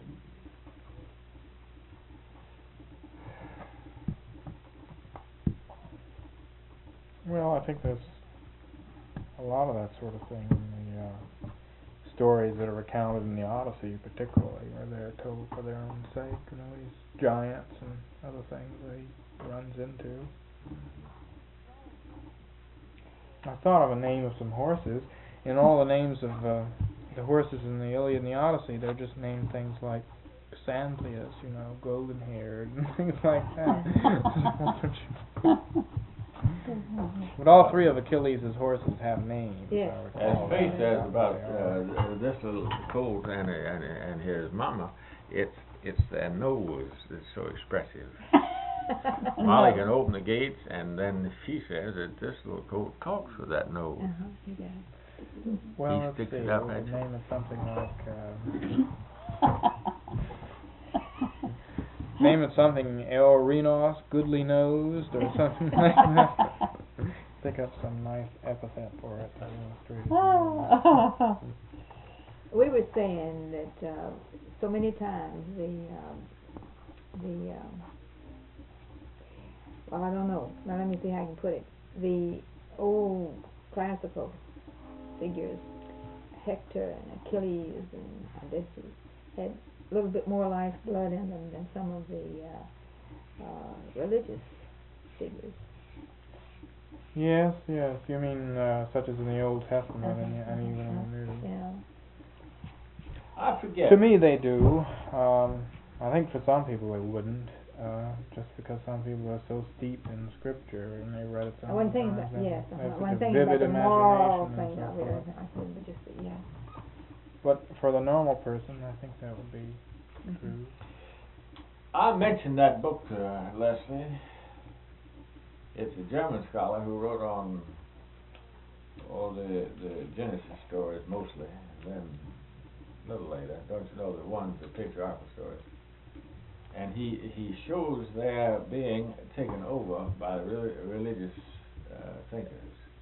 Well, I think there's a lot of that sort of thing in the stories that are recounted in the Odyssey, particularly, where they're told for their own sake. These giants and other things that he runs into. I thought of a name of some horses. In all the names of the horses in the Iliad and the Odyssey, they're just named things like Xanthias, golden-haired, and things like that. But all three of Achilles' horses have names. Yes. As Faith says about this little colt and his mama, it's their nose that's so expressive. Molly can open the gates, and then she says that this little colt talks with that nose. He does. Well, He let's sticks see. it up We'll at you. name it something like. Name it something El Rhinos, goodly nosed, or something like that. Think of some nice epithet for it to illustrate it. We were saying that so many times well, I don't know. Now let me see how I can put it. The old classical figures, Hector and Achilles and Odysseus, had a little bit more lifeblood in them than some of the religious figures. Yes, yes. You mean such as in the Old Testament and even in the New? Yeah. I forget. To me, they do. I think for some people they wouldn't, just because some people are so steeped in Scripture and they read it so many One thing times. about yes, They have such one a thing vivid about the moral imagination thing and of so it, forth. I couldn't just yeah. But for the normal person, I think that would be true. I mentioned that book to Leslie. It's a German scholar who wrote on all the Genesis stories mostly, and then a little later, don't you know, the patriarchal stories. And he shows their being taken over by the religious thinkers.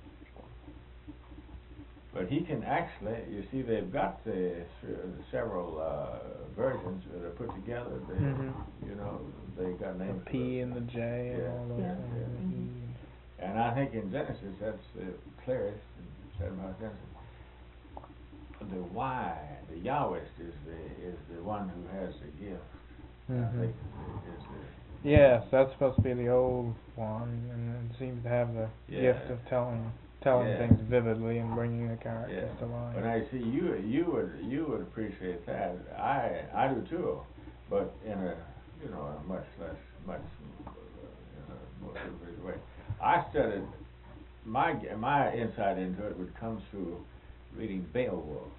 But he can actually, you see, they've got the several versions that are put together. They, you know, they got names. The P and the J and all those Yeah. things. And I think in Genesis that's the clearest, said about Genesis. The Y, the Yahwist is the one who has the gift. I think is the. Yes, that's supposed to be the old one, and it seems to have the gift of telling things vividly and bringing the characters to life. But I see you would appreciate that. I do too, but in a a much more superficial way. I studied my insight into it would come through reading Beowulf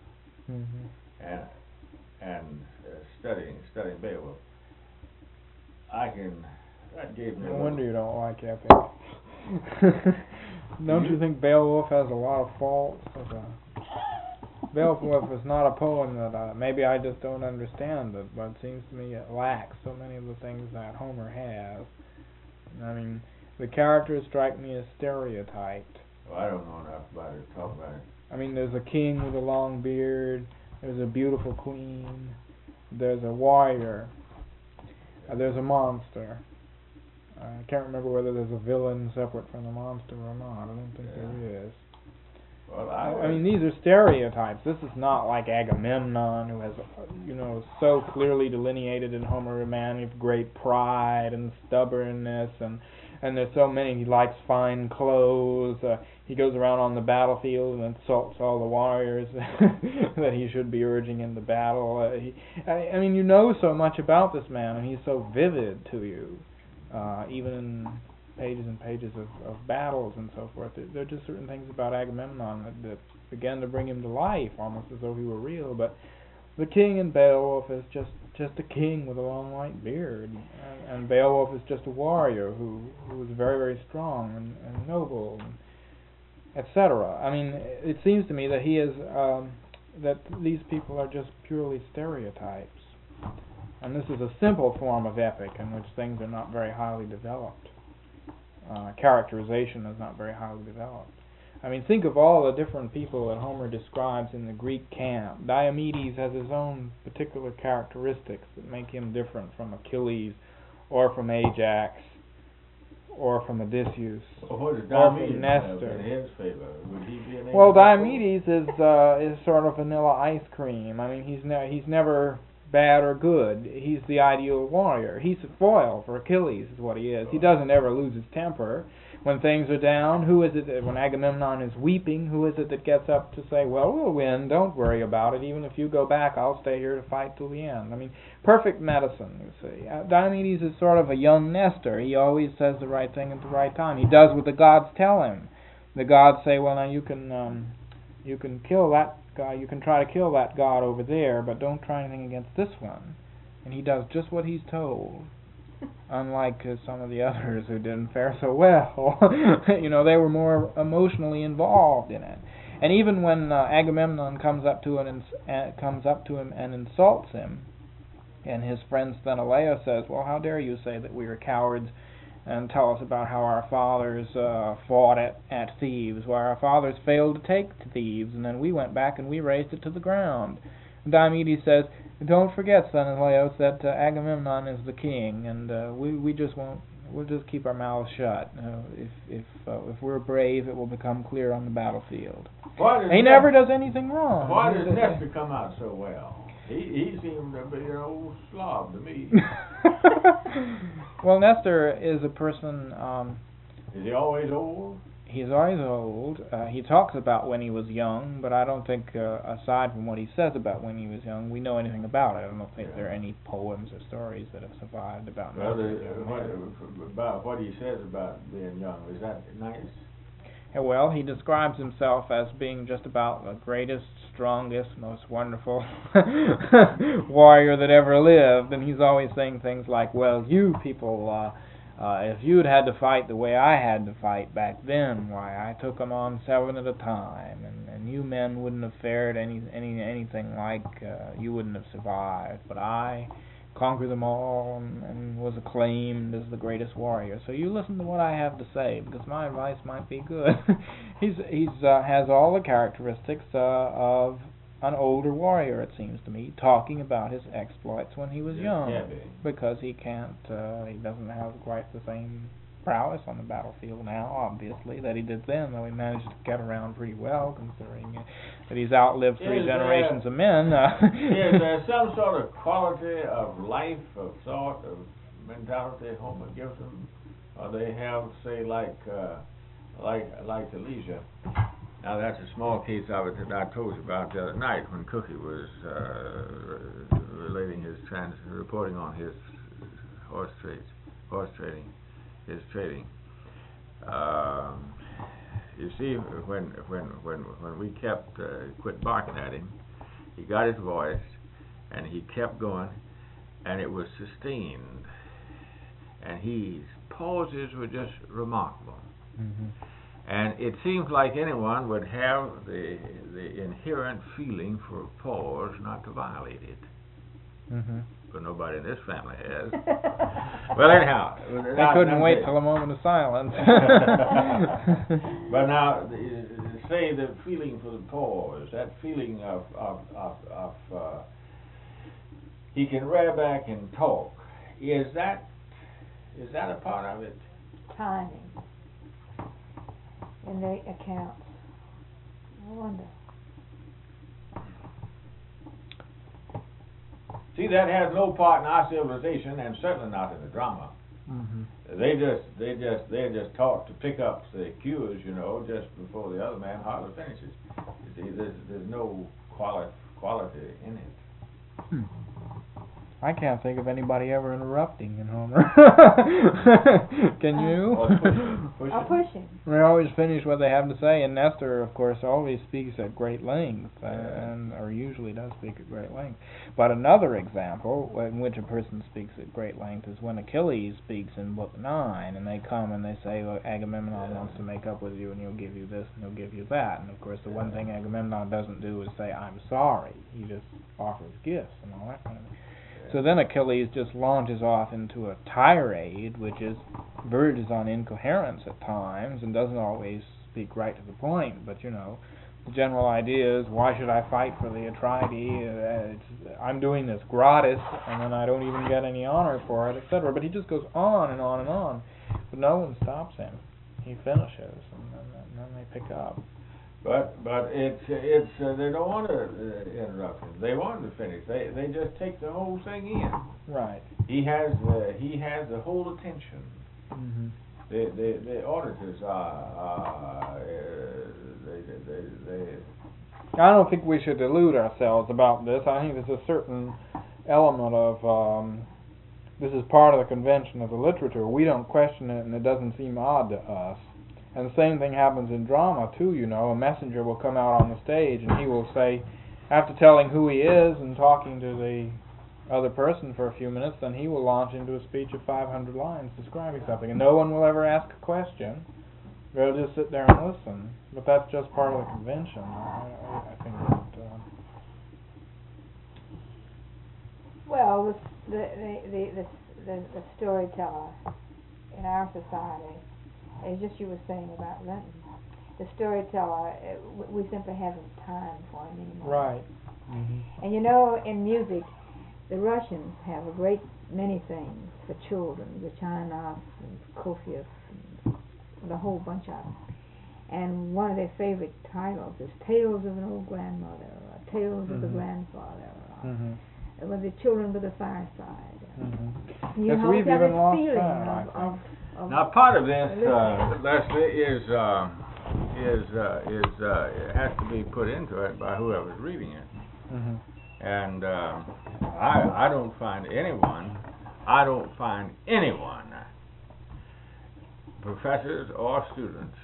and studying Beowulf. That gave me. No wonder you don't like epic. Don't you think Beowulf has a lot of faults? Beowulf is not a poem that maybe I just don't understand it, but it seems to me it lacks so many of the things that Homer has. I mean, the characters strike me as stereotyped. Well, I don't know enough about it to talk about it. I mean, there's a king with a long beard, there's a beautiful queen, there's a warrior, there's a monster. I can't remember whether there's a villain separate from the monster or not. I don't think there is. Well, I mean, these are stereotypes. This is not like Agamemnon, who has, so clearly delineated in Homer a man of great pride and stubbornness, and there's so many. He likes fine clothes. He goes around on the battlefield and insults all the warriors that he should be urging into battle. I mean, you know so much about this man, and he's so vivid to you, even in pages and pages of battles and so forth. There are just certain things about Agamemnon that began to bring him to life, almost as though he were real. But the king in Beowulf is just a king with a long white beard, and Beowulf is just a warrior who is very, very strong and noble, etc. I mean, it seems to me that he is that these people are just purely stereotypes, and this is a simple form of epic in which things are not very highly developed. Characterization is not very highly developed. I mean, think of all the different people that Homer describes in the Greek camp. Diomedes has his own particular characteristics that make him different from Achilles, or from Ajax, or from Odysseus, or from Nestor. In his favor, would he be an well, Diomedes is sort of vanilla ice cream. I mean, he's never bad or good. He's the ideal warrior. He's a foil for Achilles, is what he is. He doesn't ever lose his temper. When things are down, who is it that, when Agamemnon is weeping, who is it that gets up to say, well, we'll win, don't worry about it, even if you go back, I'll stay here to fight till the end. I mean, perfect medicine, you see. Diomedes is sort of a young Nestor. He always says the right thing at the right time. He does what the gods tell him. The gods say, well, now you can kill that guy, you can try to kill that god over there, but don't try anything against this one. And he does just what he's told. Unlike some of the others who didn't fare so well. They were more emotionally involved in it. And even when Agamemnon comes up to him and insults him, and his friend Sthenelaios says, well, how dare you say that we are cowards and tell us about how our fathers fought at Thebes, where our fathers failed to take Thebes, and then we went back and we razed it to the ground. And Diomedes says, don't forget, son of Laos, that Agamemnon is the king, and we just won't. We'll just keep our mouths shut. If we're brave, it will become clear on the battlefield. He never does anything wrong. Why does Nestor come out so well? He seemed to be an old slob to me. Well, Nestor is a person. Is he always old? He's always old. He talks about when he was young, but I don't think, aside from what he says about when he was young, we know anything about it. I don't think there are any poems or stories that have survived about Nestor. About what he says about being young, is that nice? Yeah, well, he describes himself as being just about the greatest, strongest, most wonderful warrior that ever lived, and he's always saying things like, well, you people, if you'd had to fight the way I had to fight back then, why, I took them on 7 at a time, and you men wouldn't have fared anything like, you wouldn't have survived, but I conquered them all and was acclaimed as the greatest warrior. So you listen to what I have to say, because my advice might be good. He's has all the characteristics of an older warrior, it seems to me, talking about his exploits when he was young, because he doesn't have quite the same prowess on the battlefield now, obviously, that he did then, though he managed to get around pretty well, considering that he's outlived 3 generations of men. Is there some sort of quality of life, of thought, of mentality Homer gives them, or they have, say, like Elijah? Now that's a small case of it that I told you about the other night when Cookie was relating reporting on his horse trading. You see, when we quit barking at him, he got his voice, and he kept going, and it was sustained, and his pauses were just remarkable. Mm-hmm. And it seems like anyone would have the inherent feeling for a pause, not to violate it. Mm-hmm. But nobody in this family has. Well, anyhow, they couldn't wait till a moment of silence. But now, say the feeling for the pause, that feeling of he can rear back and talk. Is that a part of it? Timing in the accounts. I wonder. See, that has no part in our civilization, and certainly not in the drama. Mm-hmm. They're just taught to pick up the cues, just before the other man hardly finishes. You see, there's no quality in it. Hmm. I can't think of anybody ever interrupting in Homer. Can you? Pushing. They always finish what they have to say, and Nestor, of course, always speaks at great length, or usually does speak at great length. But another example in which a person speaks at great length is when Achilles speaks in Book 9, and they come and they say, well, Agamemnon wants to make up with you, and he'll give you this, and he'll give you that. And of course, the one thing Agamemnon doesn't do is say, I'm sorry. He just offers gifts and all that kind of thing. So then Achilles just launches off into a tirade, which verges on incoherence at times and doesn't always speak right to the point. But, the general idea is, why should I fight for the Atridae? I'm doing this gratis, and then I don't even get any honor for it, etc. But he just goes on and on and on. But no one stops him. He finishes, and then they pick up. But it's they don't want to interrupt him. They want him to finish. They just take the whole thing in. Right. He has the whole attention. Mm-hmm. The auditors I don't think we should delude ourselves about this. I think there's a certain element of this is part of the convention of the literature. We don't question it, and it doesn't seem odd to us. And the same thing happens in drama, too, A messenger will come out on the stage, and he will say, after telling who he is and talking to the other person for a few minutes, then he will launch into a speech of 500 lines describing something. And no one will ever ask a question. They'll just sit there and listen. But that's just part of the convention. I think that... Well, the storyteller in our society, as just you were saying about Linton, the storyteller, we simply haven't time for him anymore. Right. Mm-hmm. And you know, in music, the Russians have a great many things for children, Rachmaninoff and Prokofiev, and a whole bunch of them. And one of their favorite titles is Tales of an Old Grandmother, or Tales of the Grandfather, or with the Children by the Fireside. You Yes, always we've have even this lost feeling time, of Now, part of this, Leslie, it has to be put into it by whoever's reading it. Mm-hmm. And I don't find anyone, professors or students,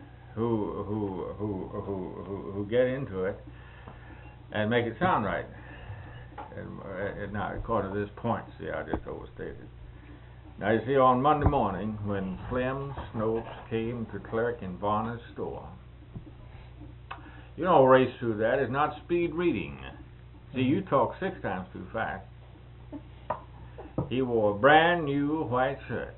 who get into it and make it sound right. And now, according to this point, see, I just overstated. Now, you see, on Monday morning, when Clem Snopes came to clerk in Varner's store, you know, race through that is not speed reading. See, you talk 6 times too fast. He wore a brand new white shirt.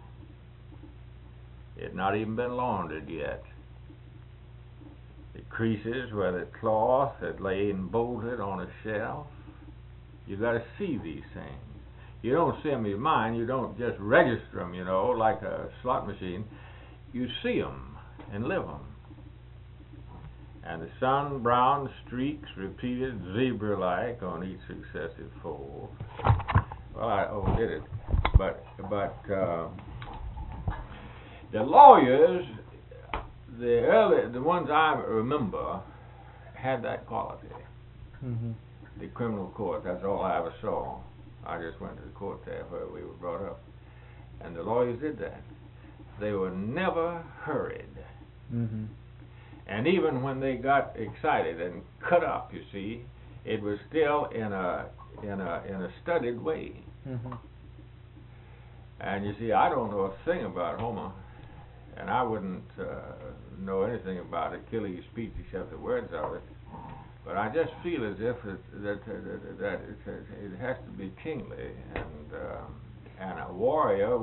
It had not even been laundered yet. The creases where the cloth had lain bolted on a shelf. You got to see these things. You don't see them in your mind. You don't just register them, you know, like a slot machine. You see them and live them. And the sun-brown streaks repeated zebra-like on each successive fold. Well, I overdid it, but the lawyers, the ones I remember, had that quality. Mm-hmm. The criminal court, that's all I ever saw. I just went to the court there where we were brought up, and the lawyers did that. They were never hurried. Mm-hmm. And even when they got excited and cut up, you see, it was still in a studied way. Mm-hmm. And you see, I don't know a thing about Homer, and I wouldn't know anything about Achilles' speech except the words of it. But I just feel as if it has to be kingly, and a warrior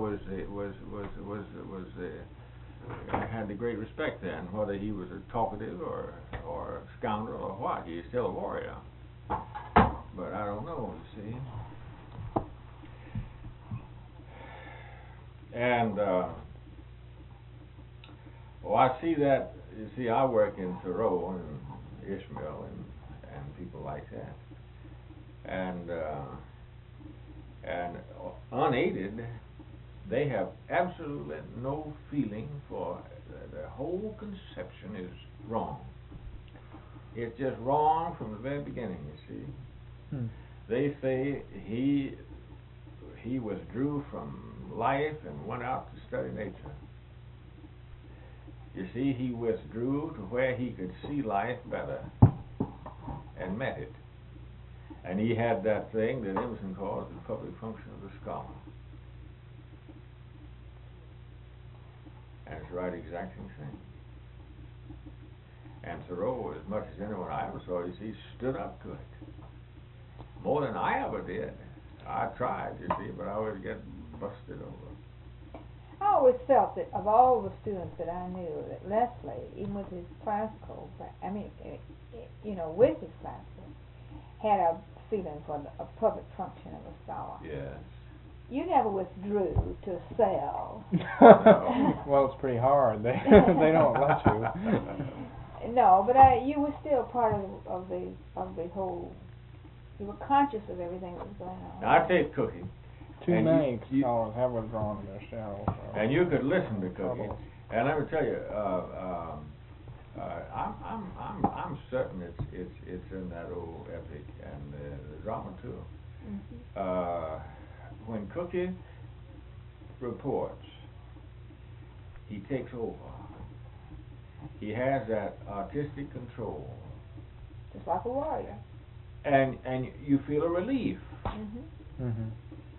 had the great respect then, whether he was a talkative or a scoundrel or what. He's still a warrior. But I don't know, you see. And I see that. You see, I work in Thoreau and Ishmael and people like that, and unaided, they have absolutely no feeling for the whole conception is wrong. It's just wrong from the very beginning, you see. They say he withdrew from life and went out to study nature. You see, he withdrew to where he could see life better and met it. And he had that thing that Emerson calls the public function of the scholar. And it's right exactly the same. And Thoreau, as much as anyone I ever saw, he stood up to it. More than I ever did. I tried, you see, but I always get busted over. I always felt that of all the students that I knew, that Leslie, even with his classical, with his classical, had a feeling for a public function of a scholar. Yes. You never withdrew to a cell. Well, it's pretty hard. They don't let you. No, but you were still part of the whole. You were conscious of everything that was going on. Now, I taste Cookie. Too many scholars have withdrawn to their cells. And you could listen to Cookie. And let me tell you, I'm certain it's in that old epic and the drama too. Mm-hmm. When Cookie reports, he takes over. He has that artistic control. Just like a warrior. And you feel a relief. Mm-hmm. Mm-hmm.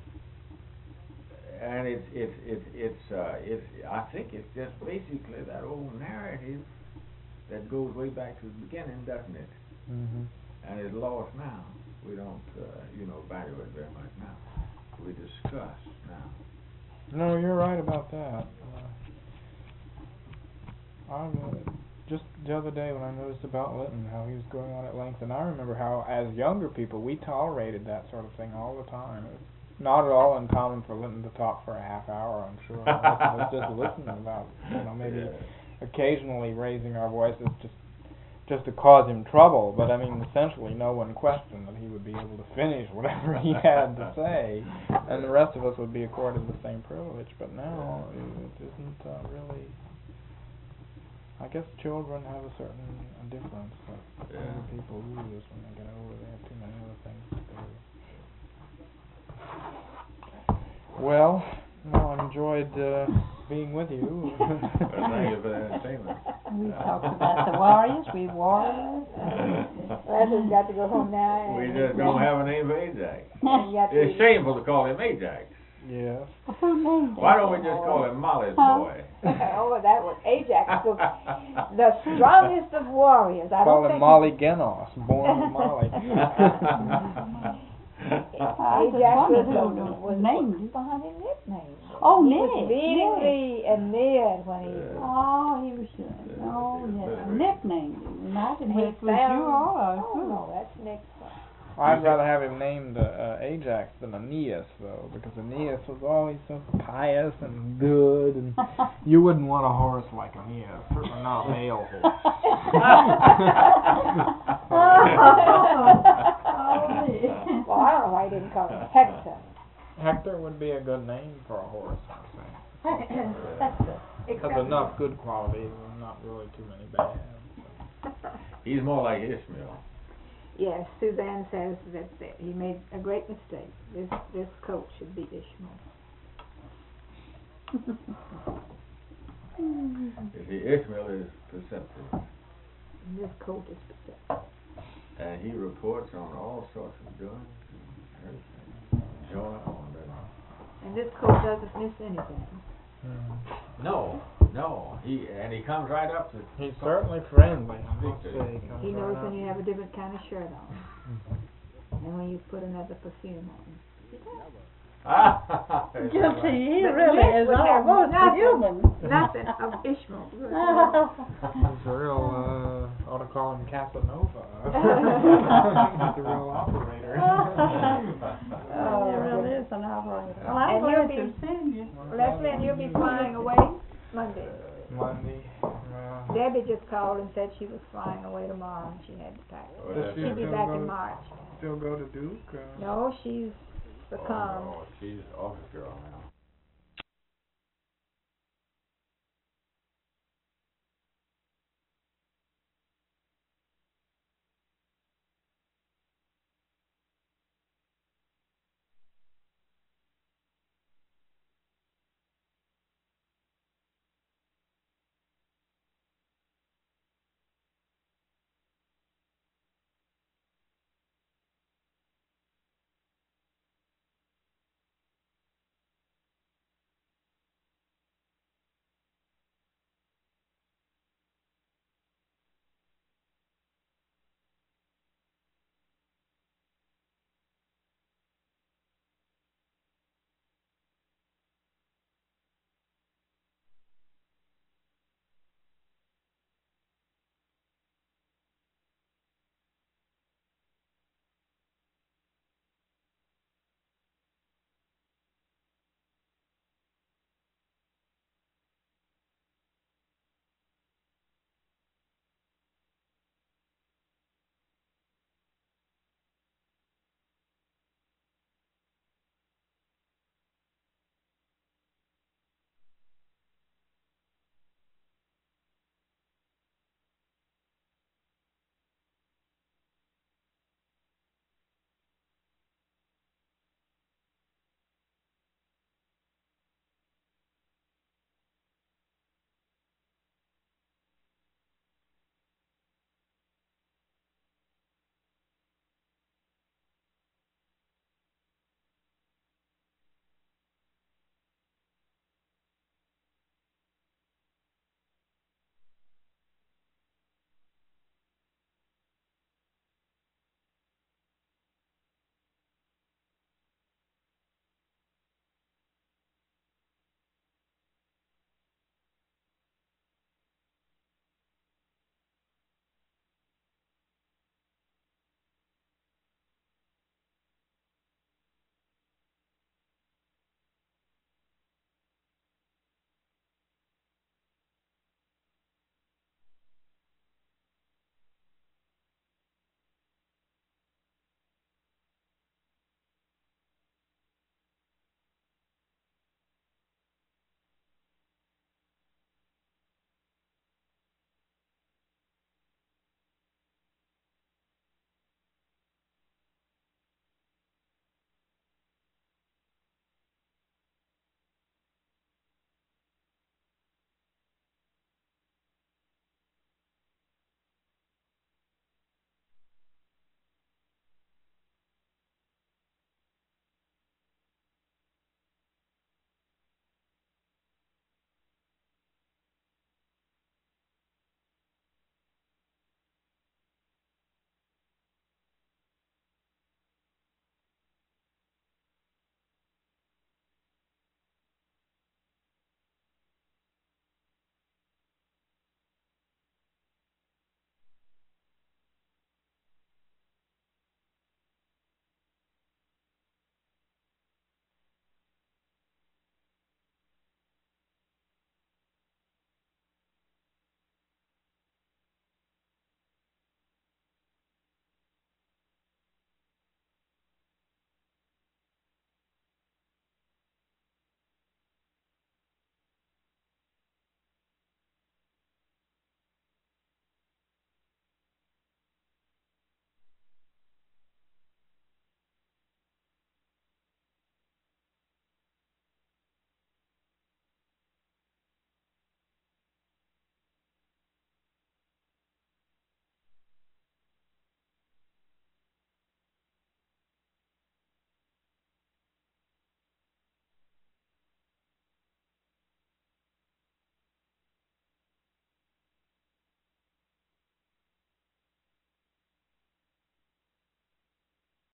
And it's I think it's just basically that old narrative that goes way back to the beginning, doesn't it? Mm-hmm. And it's lost now. We don't value it very much now. We discuss now. No, you're right about that. Just the other day when I noticed about Linton, how he was going on at length, and I remember how, as younger people, we tolerated that sort of thing all the time. It was not at all uncommon for Linton to talk for a half hour, I'm sure. Most of us just listening about, maybe occasionally raising our voices just to cause him trouble, but I mean, essentially no one questioned that he would be able to finish whatever he had to say, and the rest of us would be accorded the same privilege. But now, it isn't really. I guess children have a certain difference that older people lose when they get older. They have too many other things to do. Well, I enjoyed being with you. Thank you for the entertainment. We talked about the Warriors. Warriors. Leslie's got to go home now. We just don't have a name for Ajax. It's It's shameful to call him Ajax. Yes. Who named Why don't we just call him Molly's boy? Oh, that was Ajax, the strongest of warriors. I Call don't him think Molly Genos, born of Molly. Ajax was named him. behind his nickname. Oh, He Ned. was leading Lee and Ned when he. Oh, he was. Oh, yeah. Nicknamed him. I didn't know He if it was found. you or Oh no, that's Nick's son. I'd rather have him named Ajax than Aeneas, though, because Aeneas was always so pious and good, and you wouldn't want a horse like Aeneas, certainly not a male horse. Well, I don't know why he didn't call him Hector. Hector would be a good name for a horse, I'd say. Hector. Has enough good qualities and not really too many bad. He's more like Ishmael. Yes, Suzanne says that he made a great mistake. This coat should be Ishmael. You see, Ishmael is perceptive. This coat is perceptive. And he reports on all sorts of doings and everything. Jonah on that. And this coat doesn't miss anything. No. He comes right up to. He's certainly friendly, I must say. He knows when you have a different kind of shirt on, and when you put another perfume on. Guilty. He But really Nick is would have almost nothing. human. Nothing of Ishmael. He's a real, ought to call him Casanova. He's a real operator. Oh, he really is an operator. Well, I'm And glad you'll to be- see you. Leslie, and you'll be flying away Monday. Monday. Debbie just called and said she was flying away tomorrow and she had to pack. Does she She'll be still back go in to- March. Still go to Duke? No, she's succumbed. Oh, she's office girl now.